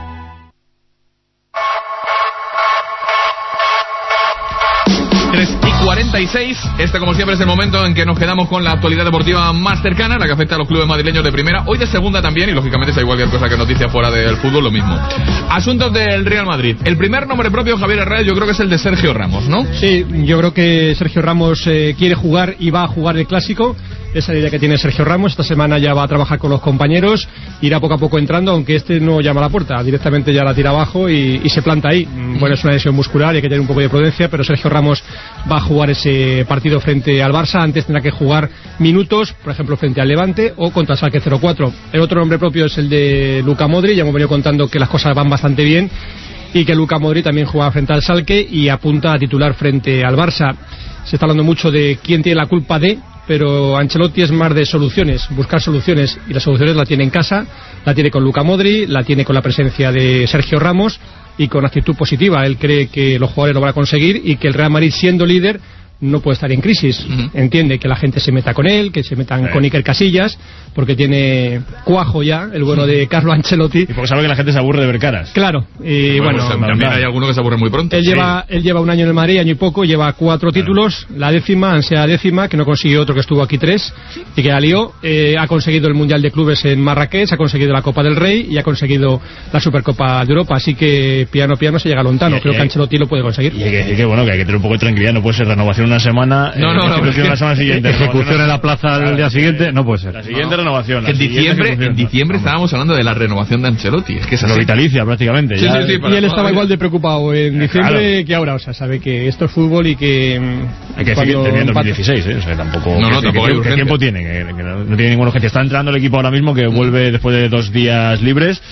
[SPEAKER 2] tres y cuarenta y seis, este como siempre es el momento en que nos quedamos con la actualidad deportiva más cercana, la que afecta a los clubes madrileños de primera, hoy de segunda también, y lógicamente si hay cualquier cosa que noticia fuera del fútbol, lo mismo. Asuntos del Real Madrid. El primer nombre propio, Javier Herrera, yo creo que es el de Sergio Ramos, ¿no?
[SPEAKER 27] Sí, yo creo que Sergio Ramos eh, quiere jugar y va a jugar el Clásico. Esa es la idea que tiene Sergio Ramos. Esta semana ya va a trabajar con los compañeros, irá poco a poco entrando, aunque este no llama a la puerta, directamente ya la tira abajo y, y se planta ahí. Bueno, es una lesión muscular y hay que tener un poco de prudencia, pero Sergio Ramos va a jugar ese partido frente al Barça. Antes tendrá que jugar minutos, por ejemplo frente al Levante o contra Schalke cero cuatro. El otro nombre propio es el de Luka Modric. Ya hemos venido contando que las cosas van bastante bien y que Luka Modric también juega frente al Schalke y apunta a titular frente al Barça. Se está hablando mucho de quién tiene la culpa de, pero Ancelotti es más de soluciones, buscar soluciones, y las soluciones la tiene en casa, la tiene con Luka Modric, la tiene con la presencia de Sergio Ramos y con actitud positiva. Él cree que los jugadores lo van a conseguir y que el Real Madrid, siendo líder, no puede estar en crisis. Uh-huh. Entiende que la gente se meta con él, que se metan sí. con Iker Casillas, porque tiene cuajo ya, el bueno de Carlo Ancelotti.
[SPEAKER 4] Y porque sabe que la gente se aburre de ver caras.
[SPEAKER 27] Claro, y bueno,
[SPEAKER 2] bueno pues, también hay alguno que se aburre muy pronto.
[SPEAKER 27] Él, sí. lleva, él lleva un año en el Madrid, año y poco, lleva cuatro claro. títulos, la décima, ansia décima, que no consiguió otro que estuvo aquí tres, y que la lió. Eh, ha conseguido el Mundial de Clubes en Marrakech, ha conseguido la Copa del Rey y ha conseguido la Supercopa de Europa, así que piano piano se llega lontano. Y, Creo y, que Ancelotti lo puede conseguir.
[SPEAKER 4] Y que, y que bueno, que hay que tener un poco de tranquilidad, no puede ser renovación una semana.
[SPEAKER 27] No, no, no,
[SPEAKER 4] ejecución la semana siguiente,
[SPEAKER 27] ejecución en la plaza al día siguiente, no puede ser.
[SPEAKER 4] La siguiente no. renovación.
[SPEAKER 2] Que en diciembre, en diciembre estábamos hablando de la renovación de Ancelotti. Es que es
[SPEAKER 4] lo vitalicia prácticamente.
[SPEAKER 27] Sí,
[SPEAKER 4] ya,
[SPEAKER 27] sí, sí, y él estaba igual de preocupado en diciembre claro. que ahora, o sea, sabe que esto es fútbol y que
[SPEAKER 4] hay que decir que termina en dos mil dieciséis, ¿eh? O sea, tampoco.
[SPEAKER 2] No, no,
[SPEAKER 4] que,
[SPEAKER 2] tampoco
[SPEAKER 4] que,
[SPEAKER 2] hay
[SPEAKER 4] ¿Qué tiempo tiene? Que, que no, no tiene ninguna urgencia. Está entrando el equipo ahora mismo que vuelve después de dos días libres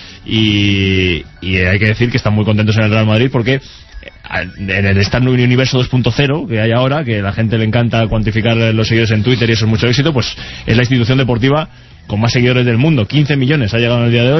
[SPEAKER 4] y, y hay que decir que están muy contentos en el Real Madrid porque en el Star Universo dos punto cero que hay ahora, que a la gente le encanta cuantificar los seguidores en Twitter y eso es mucho éxito, pues es la institución deportiva con más seguidores del mundo. quince millones ha llegado en el día de hoy,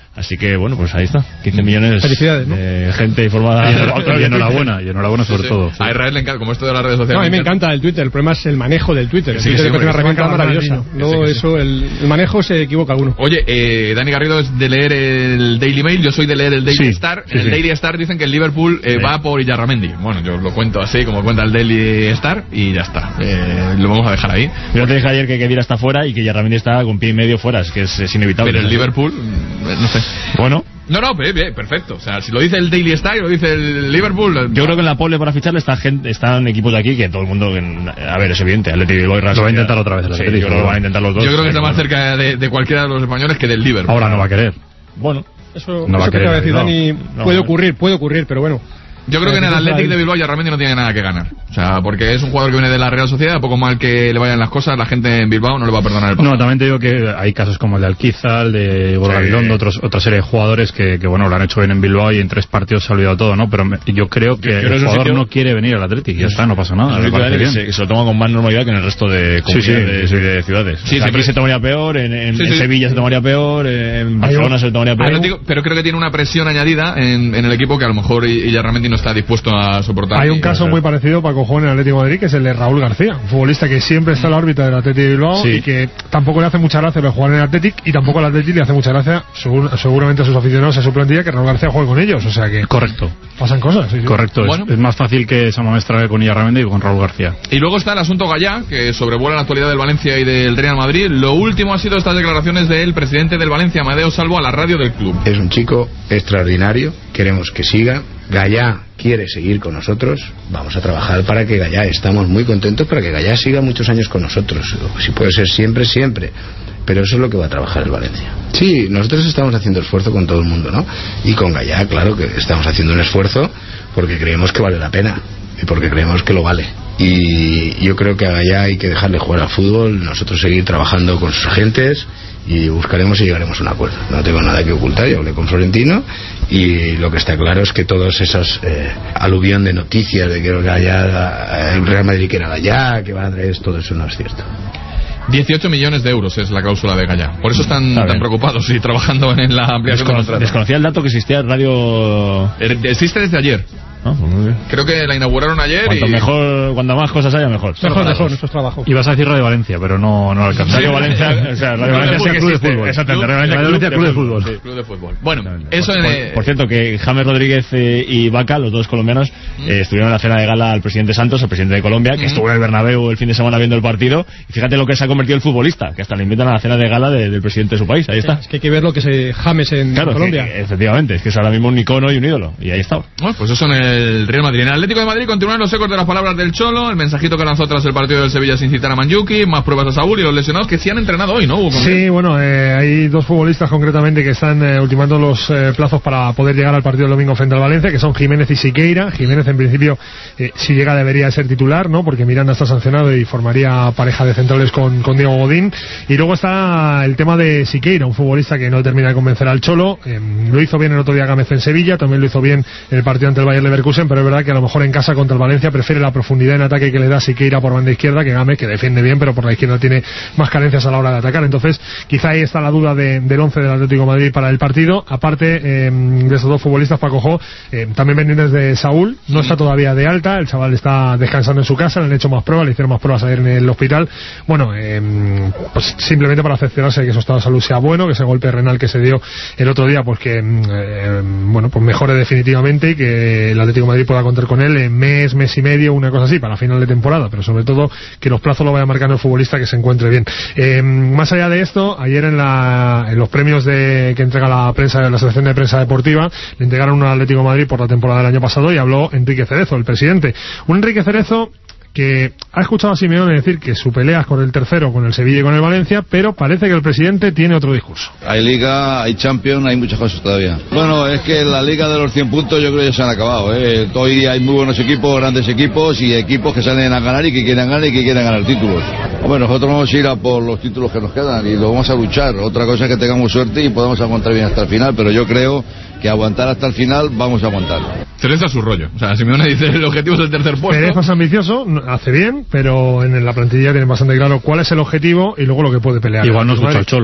[SPEAKER 4] Así que, bueno, pues ahí está. quince millones
[SPEAKER 27] Felicidades, ¿no?
[SPEAKER 4] de gente informada.
[SPEAKER 14] Y enhorabuena, y enhorabuena sobre
[SPEAKER 2] Sí, sí.
[SPEAKER 14] todo. Sí.
[SPEAKER 2] A Israel le encanta, como esto de las redes sociales.
[SPEAKER 27] No, a mí me encanta el Twitter, el problema es el manejo del Twitter. El
[SPEAKER 2] Sí,
[SPEAKER 27] Twitter
[SPEAKER 2] sí,
[SPEAKER 27] es una
[SPEAKER 2] hombre,
[SPEAKER 27] herramienta
[SPEAKER 2] eso
[SPEAKER 27] maravillosa.
[SPEAKER 2] no,
[SPEAKER 27] No,
[SPEAKER 2] sí, sí.
[SPEAKER 27] eso, el, el manejo se equivoca alguno.
[SPEAKER 2] Oye, eh, Dani Garrido es de leer el Daily Mail, yo soy de leer el Daily
[SPEAKER 14] Sí,
[SPEAKER 2] Star.
[SPEAKER 14] sí,
[SPEAKER 2] el
[SPEAKER 14] sí.
[SPEAKER 2] Daily Star dicen que el Liverpool eh,
[SPEAKER 14] Sí.
[SPEAKER 2] va por Illarramendi. Bueno, yo lo cuento así como cuenta el Daily Star y ya está. Eh, lo vamos a dejar ahí.
[SPEAKER 4] Yo te dije ayer que Kedira está fuera y que Yarramendi está con pie y medio fuera, es que es, es inevitable.
[SPEAKER 2] Pero el
[SPEAKER 4] ¿no?
[SPEAKER 2] Liverpool, mm, no sé.
[SPEAKER 4] Bueno.
[SPEAKER 2] No, no, bien, bien, perfecto. O sea, si lo dice el Daily Star y lo dice el Liverpool...
[SPEAKER 4] Yo creo que en la pole para ficharle está gente, están equipos de aquí que todo el mundo... A ver, es evidente, Atleti Bilbao y Real
[SPEAKER 14] Lo va a
[SPEAKER 4] Sociedad.
[SPEAKER 14] intentar otra vez el
[SPEAKER 4] Sí,
[SPEAKER 14] Atleti,
[SPEAKER 4] yo creo que lo van a intentar los dos.
[SPEAKER 2] Yo creo que está más
[SPEAKER 4] Bueno.
[SPEAKER 2] cerca de, de cualquiera de los españoles que del Liverpool.
[SPEAKER 14] Ahora no va a querer.
[SPEAKER 4] Bueno.
[SPEAKER 27] Eso,
[SPEAKER 14] No va
[SPEAKER 27] eso
[SPEAKER 14] a
[SPEAKER 27] que
[SPEAKER 14] querer,
[SPEAKER 27] acaba de decir
[SPEAKER 14] no.
[SPEAKER 27] Dani
[SPEAKER 14] No,
[SPEAKER 27] puede
[SPEAKER 14] no.
[SPEAKER 27] ocurrir, puede ocurrir, pero bueno.
[SPEAKER 2] Yo creo que en el
[SPEAKER 27] Eh,
[SPEAKER 2] Athletic
[SPEAKER 27] ahí.
[SPEAKER 2] de Bilbao Yarramendi no tiene nada que ganar. O sea, porque es un jugador que viene de la Real Sociedad, poco mal que le vayan las cosas, la gente en Bilbao no le va a perdonar el paso.
[SPEAKER 14] No, también te digo que hay casos como el de Alquizar, el de Igor
[SPEAKER 2] Sí.
[SPEAKER 14] Gabilondo, otros, otra serie de jugadores que, que, bueno, lo han hecho bien en Bilbao y en tres partidos se ha olvidado todo, ¿no? Pero me- yo creo que
[SPEAKER 4] Yo creo que
[SPEAKER 14] el
[SPEAKER 4] es un
[SPEAKER 14] jugador
[SPEAKER 4] sitio-
[SPEAKER 14] no quiere venir al Atlético y ya está, no pasa nada.
[SPEAKER 4] Es un
[SPEAKER 14] me
[SPEAKER 4] sitio
[SPEAKER 14] parece
[SPEAKER 4] que
[SPEAKER 14] bien.
[SPEAKER 4] se, que se lo toma con más normalidad que en el resto de
[SPEAKER 14] Sí, sí,
[SPEAKER 4] comunidades
[SPEAKER 14] sí.
[SPEAKER 4] y de ciudades.
[SPEAKER 2] Sí,
[SPEAKER 4] O sea,
[SPEAKER 2] siempre-
[SPEAKER 4] aquí se tomaría peor, en, en-
[SPEAKER 2] Sí,
[SPEAKER 4] en
[SPEAKER 2] sí.
[SPEAKER 4] Sevilla se tomaría peor, en Barcelona se tomaría peor.
[SPEAKER 2] Pero, digo- pero creo que tiene una presión añadida en, en el equipo que a lo mejor y, y Yarramendi no está dispuesto a soportar.
[SPEAKER 15] Hay un
[SPEAKER 2] Y-
[SPEAKER 15] caso muy parecido, Paco Juan, en el Atlético de Madrid, que es el de Raúl García, un futbolista que siempre está en la órbita del Atlético de Bilbao
[SPEAKER 14] Sí.
[SPEAKER 15] y que tampoco le hace mucha gracia lo de jugar en el Atlético y tampoco al Atlético le hace mucha gracia, segur- seguramente a sus aficionados, a su plantilla, que Raúl García juegue con ellos. O sea que
[SPEAKER 14] Correcto.
[SPEAKER 15] pasan cosas. Sí, sí.
[SPEAKER 14] Correcto, es-
[SPEAKER 2] Bueno.
[SPEAKER 14] es, más fácil que San Mamés trague con Illarramendi y con Raúl García.
[SPEAKER 2] Y luego está el asunto Gallá, que sobrevuela la actualidad del Valencia y del Real Madrid. Lo último ha sido estas declaraciones del presidente del Valencia, Amadeo Salvo, a la radio del club.
[SPEAKER 16] Es un chico extraordinario, queremos que siga. Gallá quiere seguir con nosotros, vamos a trabajar para que Gallá, estamos muy contentos para que Gallá siga muchos años con nosotros. Si puede ser siempre, siempre. Pero eso es lo que va a trabajar el Valencia. Sí, nosotros estamos haciendo esfuerzo con todo el mundo, ¿no? Y con Gallá, claro que estamos haciendo un esfuerzo porque creemos que vale la pena y porque creemos que lo vale. Y yo creo que a Gallá hay que dejarle jugar al fútbol, nosotros seguir trabajando con sus agentes y buscaremos y llegaremos a un acuerdo. No tengo nada que ocultar, yo hablé con Florentino y lo que está claro es que todos esos eh, aluvión de noticias de que Gallá, el Real Madrid quiere a Gallá, que van a traer, todo eso no es cierto.
[SPEAKER 2] dieciocho millones de euros es la cláusula de Gallá. Por eso están
[SPEAKER 4] Está
[SPEAKER 2] tan
[SPEAKER 4] bien.
[SPEAKER 2] preocupados y trabajando en la ampliación del
[SPEAKER 4] Descono-
[SPEAKER 2] contrato.
[SPEAKER 4] desconocía el dato que existía en radio...
[SPEAKER 2] Eh, Existe desde ayer.
[SPEAKER 4] Ah, pues muy bien.
[SPEAKER 2] Creo que la inauguraron ayer
[SPEAKER 4] Cuanto
[SPEAKER 2] y...
[SPEAKER 4] mejor, cuando más cosas haya, mejor.
[SPEAKER 27] Mejor, mejor, eso es trabajo.
[SPEAKER 14] Ibas a decir Radio Valencia, pero no, no alcanza.
[SPEAKER 4] Radio Valencia, o sea, Radio Valencia sí que
[SPEAKER 14] Club de
[SPEAKER 4] existe.
[SPEAKER 14] Fútbol.
[SPEAKER 4] Exactamente,
[SPEAKER 14] Radio
[SPEAKER 4] Radio
[SPEAKER 14] Valencia Club de Fútbol.
[SPEAKER 4] sí.
[SPEAKER 2] Club de fútbol. Bueno, eso
[SPEAKER 4] por,
[SPEAKER 2] en...
[SPEAKER 4] por-
[SPEAKER 2] eh,
[SPEAKER 4] por cierto, que James Rodríguez eh, y Vaca, los dos colombianos, eh, estuvieron en la cena de gala al presidente Santos, el presidente de Colombia, que
[SPEAKER 2] Mm.
[SPEAKER 4] estuvo en el Bernabéu el fin de semana viendo el partido. Y fíjate lo que se ha convertido el futbolista, que hasta le invitan a la cena de gala de- del presidente de su país. Ahí está.
[SPEAKER 27] Es que hay que ver lo que se James en
[SPEAKER 4] Claro,
[SPEAKER 27] Colombia.
[SPEAKER 4] que- que efectivamente, es que es ahora mismo un icono y un ídolo. Y ahí está.
[SPEAKER 2] Bueno, pues eso en el Real Madrid. En el Atlético de Madrid continúan los ecos de las palabras del Cholo, el mensajito que lanzó tras el partido del Sevilla sin citar a Manjuki, más pruebas a Saúl y los lesionados que sí han entrenado hoy, ¿no? Hugo Condé?
[SPEAKER 15] Sí, bueno, eh, hay dos futbolistas concretamente que están eh, ultimando los eh, plazos para poder llegar al partido del domingo frente al Valencia, que son Jiménez y Siqueira. Jiménez, en principio, eh, si llega debería ser titular, ¿no? Porque Miranda está sancionado y formaría pareja de centrales con, con Diego Godín. Y luego está el tema de Siqueira, un futbolista que no termina de convencer al Cholo. Eh, lo hizo bien el otro día Gámez en Sevilla, también lo hizo bien en el partido ante el Bayer Leverkusen, pero es verdad que a lo mejor en casa contra el Valencia prefiere la profundidad en ataque que le da Siqueira por banda izquierda que Gámez, que defiende bien, pero por la izquierda tiene más carencias a la hora de atacar. Entonces, quizá ahí está la duda de, del once del Atlético de Madrid para el partido. Aparte eh, de esos dos futbolistas, Paco Jo, eh, también pendientes de Saúl, no está todavía de alta, el chaval está descansando en su casa, le han hecho más pruebas, le hicieron más pruebas ayer en el hospital. Bueno, eh, pues simplemente para cerciorarse de que su estado de salud sea bueno, que ese golpe renal que se dio el otro día, pues que eh, bueno, pues mejore definitivamente y que el Atlético de Madrid pueda contar con él en mes, mes y medio, una cosa así, para final de temporada, pero sobre todo que los plazos lo vaya marcando el futbolista, que se encuentre bien. Eh, más allá de esto, ayer en, la, en los premios de, que entrega la prensa, la Asociación de Prensa Deportiva, le entregaron un Atlético de Madrid por la temporada del año pasado y habló Enrique Cerezo, el presidente. Un Enrique Cerezo que ha escuchado a Simeone decir que su pelea es con el tercero, con el Sevilla y con el Valencia, pero parece que el presidente tiene otro discurso.
[SPEAKER 17] Hay Liga, hay Champions, hay muchas cosas todavía. Bueno, es que la Liga de los cien puntos yo creo que ya se han acabado, ¿eh? Hoy hay muy buenos equipos, grandes equipos y equipos que salen a ganar y que quieren ganar y que quieren ganar títulos. Bueno, nosotros vamos a ir a por los títulos que nos quedan y lo vamos a luchar. Otra cosa es que tengamos suerte y podamos aguantar bien hasta el final, pero yo creo que aguantar hasta el final vamos a aguantar.
[SPEAKER 2] Cerezo a su rollo. O sea, Simeone dice el objetivo es el tercer puesto.
[SPEAKER 15] Cerezo es ambicioso, hace bien, pero en la plantilla tiene bastante claro cuál es el objetivo y luego lo que puede pelear.
[SPEAKER 14] Igual no escucha al Cholo.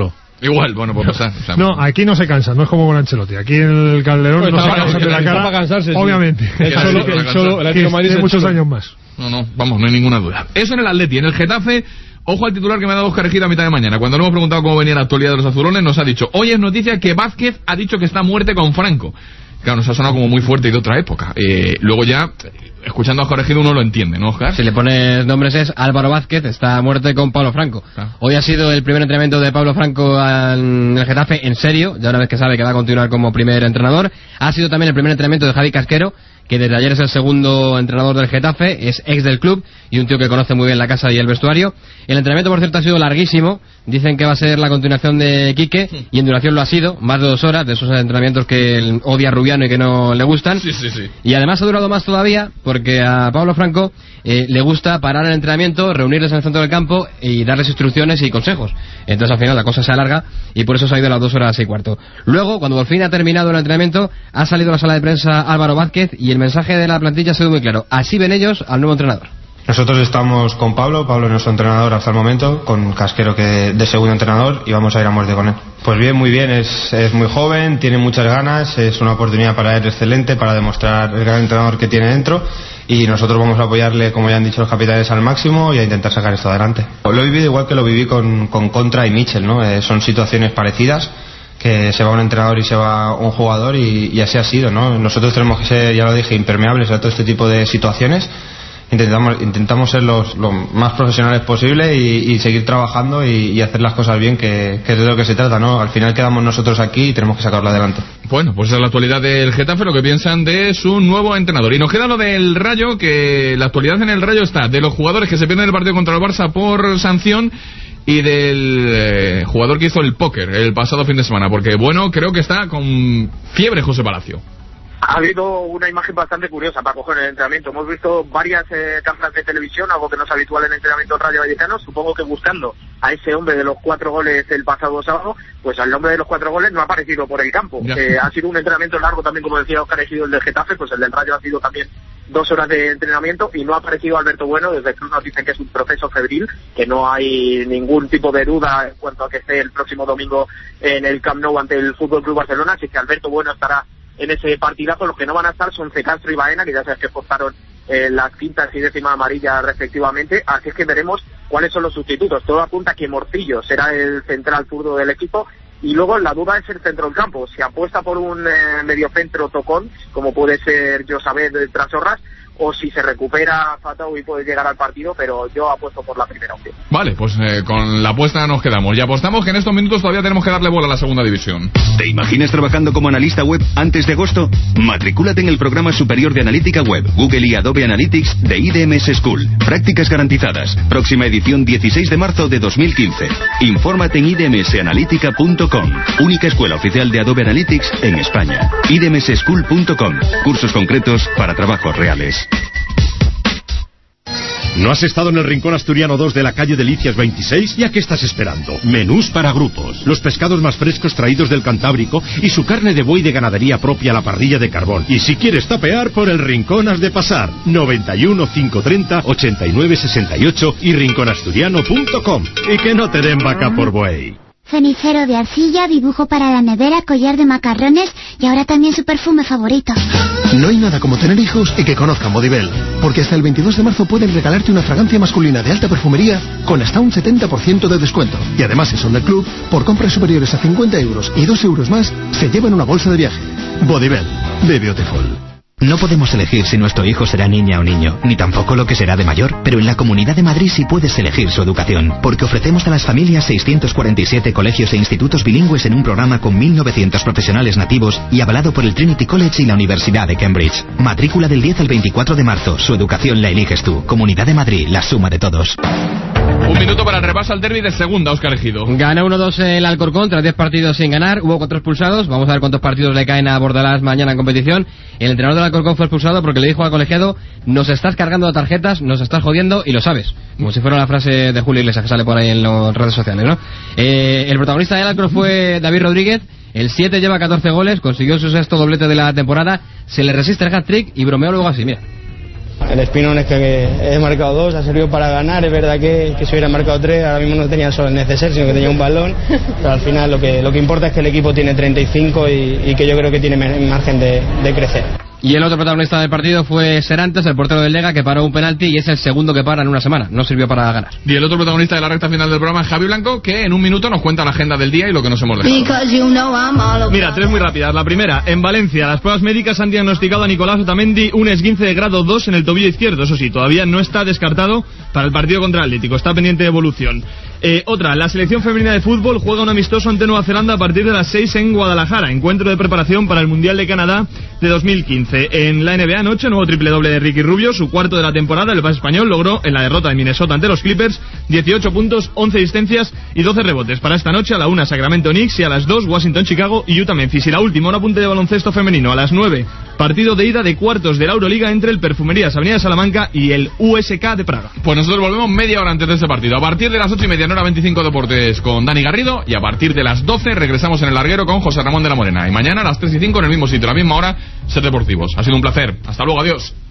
[SPEAKER 2] Igual, bueno, puede pasar. O sea,
[SPEAKER 15] no, aquí no se cansa, no es como con Ancelotti. Aquí en el Calderón pues no se cansa de la cara.
[SPEAKER 27] Para cansarse, sí.
[SPEAKER 15] Obviamente.
[SPEAKER 27] El solo, el solo, el Atlético de Madrid
[SPEAKER 15] tiene muchos
[SPEAKER 27] solo.
[SPEAKER 15] años más.
[SPEAKER 2] No, no, vamos, no hay ninguna duda. Eso en el Atleti. En el Getafe, ojo al titular que me ha dado Óscar Ejido a mitad de mañana. Cuando le hemos preguntado cómo venía la actualidad de los azulones, nos ha dicho, hoy es noticia que Vázquez ha dicho que está a muerte con Franco. Claro, nos ha sonado como muy fuerte y de otra época. Eh, luego ya, escuchando a Óscar Ejido uno lo entiende, ¿no, Óscar?
[SPEAKER 1] Si le pones nombres es Álvaro Vázquez, está a muerte con Pablo Franco. Ah. Hoy ha sido el primer entrenamiento de Pablo Franco en el Getafe en serio, ya una vez que sabe que va a continuar como primer entrenador. Ha sido también el primer entrenamiento de Javi Casquero, que desde ayer es el segundo entrenador del Getafe, es ex del club y un tío que conoce muy bien la casa y el vestuario. El entrenamiento, por cierto, ha sido larguísimo. Dicen que va a ser la continuación de Quique y en duración lo ha sido, más de dos horas, de esos entrenamientos que odia a Rubiano y que no le gustan.
[SPEAKER 2] Sí, sí, sí.
[SPEAKER 1] Y además ha durado más todavía porque a Pablo Franco eh, le gusta parar el entrenamiento, reunirles en el centro del campo y darles instrucciones y consejos. Entonces al final la cosa se alarga y por eso se ha ido a las dos horas y cuarto. Luego, cuando por fin ha terminado el entrenamiento, ha salido a la sala de prensa Álvaro Vázquez y el mensaje de la plantilla ha sido muy claro. Así ven ellos al nuevo entrenador.
[SPEAKER 6] Nosotros estamos con Pablo, Pablo es nuestro entrenador hasta el momento, con Casquero que de segundo entrenador y vamos a ir a muerte con él. Pues bien, muy bien, es, es muy joven, tiene muchas ganas, es una oportunidad para él excelente, para demostrar el gran entrenador que tiene dentro y nosotros vamos a apoyarle, como ya han dicho los capitanes, al máximo y a intentar sacar esto adelante. Lo he vivido igual que lo viví con, con Contra y Michel, ¿no? Eh, son situaciones parecidas, que se va un entrenador y se va un jugador y, y así ha sido, ¿no? Nosotros tenemos que ser, ya lo dije, impermeables a todo este tipo de situaciones. Intentamos, intentamos ser los, los más profesionales posible y, y seguir trabajando y, y hacer las cosas bien, que, que es de lo que se trata, ¿no? Al final quedamos nosotros aquí y tenemos que sacarlo adelante.
[SPEAKER 2] Bueno, pues esa es la actualidad del Getafe, lo que piensan de su nuevo entrenador. Y nos queda lo del Rayo, que la actualidad en el Rayo está de los jugadores que se pierden el partido contra el Barça por sanción y del eh, jugador que hizo el póker el pasado fin de semana, porque bueno, creo que está con fiebre José Palacio.
[SPEAKER 5] Ha habido una imagen bastante curiosa para coger el entrenamiento. Hemos visto varias eh, cámaras de televisión, algo que no es habitual en el entrenamiento Rayo Vallecano. Supongo que buscando a ese hombre de los cuatro goles el pasado sábado, pues al hombre de los cuatro goles no ha aparecido por el campo. Eh, ha sido un entrenamiento largo también, como decía Óscar Ejido, el del Getafe, pues el del Rayo ha sido también dos horas de entrenamiento y no ha aparecido Alberto Bueno. Desde el club nos dicen que es un proceso febril, que no hay ningún tipo de duda en cuanto a que esté el próximo domingo en el Camp Nou ante el F C Barcelona, así que Alberto Bueno estará en ese partidazo. Los que no van a estar son Cecastro y Baena, que ya sabes que forzaron eh, las quintas y décima amarilla respectivamente, así es que veremos cuáles son los sustitutos. Todo apunta a que Morcillo será el central zurdo del equipo y luego la duda es el centro del campo. Si apuesta por un eh, mediocentro tocón, como puede ser Josabed de Trasorras, o si se recupera Fatau y puede llegar al partido, pero yo apuesto por la primera opción.
[SPEAKER 2] Vale, pues eh, con la apuesta nos quedamos. Y apostamos que en estos minutos todavía tenemos que darle bola a la segunda división.
[SPEAKER 22] ¿Te imaginas trabajando como analista web antes de agosto? Matricúlate en el programa superior de analítica web, Google y Adobe Analytics de I D M S School. Prácticas garantizadas. Próxima edición dieciséis de marzo de dos mil quince. Infórmate en i d m s analytica punto com. Única escuela oficial de Adobe Analytics en España. i d m s school punto com. Cursos concretos para trabajos reales.
[SPEAKER 24] ¿No has estado en el Rincón Asturiano dos de la calle Delicias veintiséis? ¿Y a qué estás esperando? Menús para grupos. Los pescados más frescos traídos del Cantábrico y su carne de buey de ganadería propia a la parrilla de carbón. Y si quieres tapear, por el Rincón has de pasar. noventa y uno, quinientos treinta, ochenta y nueve, sesenta y ocho y rinconasturiano punto com. Y que no te den vaca por buey.
[SPEAKER 18] Cenicero de arcilla, dibujo para la nevera, collar de macarrones y ahora también su perfume favorito.
[SPEAKER 19] No hay nada como tener hijos y que conozcan Bodybell, porque hasta el veintidós de marzo pueden regalarte una fragancia masculina de alta perfumería con hasta un setenta por ciento de descuento. Y además, si son del club, por compras superiores a cincuenta euros y dos euros más, se llevan una bolsa de viaje. Bodybell, be beautiful.
[SPEAKER 20] No podemos elegir si nuestro hijo será niña o niño, ni tampoco lo que será de mayor, pero en la Comunidad de Madrid sí puedes elegir su educación, porque ofrecemos a las familias seiscientos cuarenta y siete colegios e institutos bilingües en un programa con mil novecientos profesionales nativos y avalado por el Trinity College y la Universidad de Cambridge. Matrícula del diez al veinticuatro de marzo, su educación la eliges tú. Comunidad de Madrid, la suma de todos.
[SPEAKER 2] Un minuto para el repaso al derbi de segunda, Óscar Ejido.
[SPEAKER 1] Gana uno dos el Alcorcón tras diez partidos sin ganar, hubo cuatro expulsados. Vamos a ver cuántos partidos le caen a Bordalás mañana en competición. El entrenador del Alcorcón fue expulsado porque le dijo al colegiado: nos estás cargando de tarjetas, nos estás jodiendo y lo sabes. Como si fuera la frase de Julio Iglesias que sale por ahí en las redes sociales, ¿no? Eh, el protagonista del Alcorcón fue David Rodríguez. El siete lleva catorce goles, consiguió su sexto doblete de la temporada. Se le resiste el hat-trick y bromeó luego así, mira.
[SPEAKER 3] El espinón es que he marcado dos, ha servido para ganar, es verdad que, que si hubiera marcado tres, ahora mismo no tenía solo el neceser, sino que tenía un balón, pero al final lo que, lo que importa es que el equipo tiene treinta y cinco y, y que yo creo que tiene margen de, de crecer.
[SPEAKER 1] Y el otro protagonista del partido fue Serantes, el portero del Lega, que paró un penalti y es el segundo que para en una semana. No sirvió para ganar.
[SPEAKER 2] Y el otro protagonista de la recta final del programa es Javi Blanco, que en un minuto nos cuenta la agenda del día y lo que nos hemos dejado.
[SPEAKER 27] Mira, tres muy rápidas. La primera, en Valencia, las pruebas médicas han diagnosticado a Nicolás Otamendi un esguince de grado dos en el tobillo izquierdo. Eso sí, todavía no está descartado para el partido contra el Atlético. Está pendiente de evolución. Eh, otra, la selección femenina de fútbol juega un amistoso ante Nueva Zelanda a partir de las seis en Guadalajara. Encuentro de preparación para el Mundial de Canadá de dos mil quince. En la N B A anoche, nuevo triple doble de Ricky Rubio, su cuarto de la temporada. El base español logró en la derrota de Minnesota ante los Clippers dieciocho puntos, once asistencias y doce rebotes. Para esta noche a la una Sacramento Knicks y a las dos Washington Chicago y Utah Memphis. Y la última, un apunte de baloncesto femenino a las nueve. Partido de ida de cuartos de la Euroliga entre el Perfumerías Avenida Salamanca y el U S K de Praga.
[SPEAKER 2] Pues nosotros volvemos media hora antes de este partido. A partir de las ocho y media en hora veinticinco Deportes con Dani Garrido y a partir de las doce regresamos en el larguero con José Ramón de la Morena. Y mañana a las tres y cinco en el mismo sitio, a la misma hora, Ser Deportivos. Ha sido un placer. Hasta luego, adiós.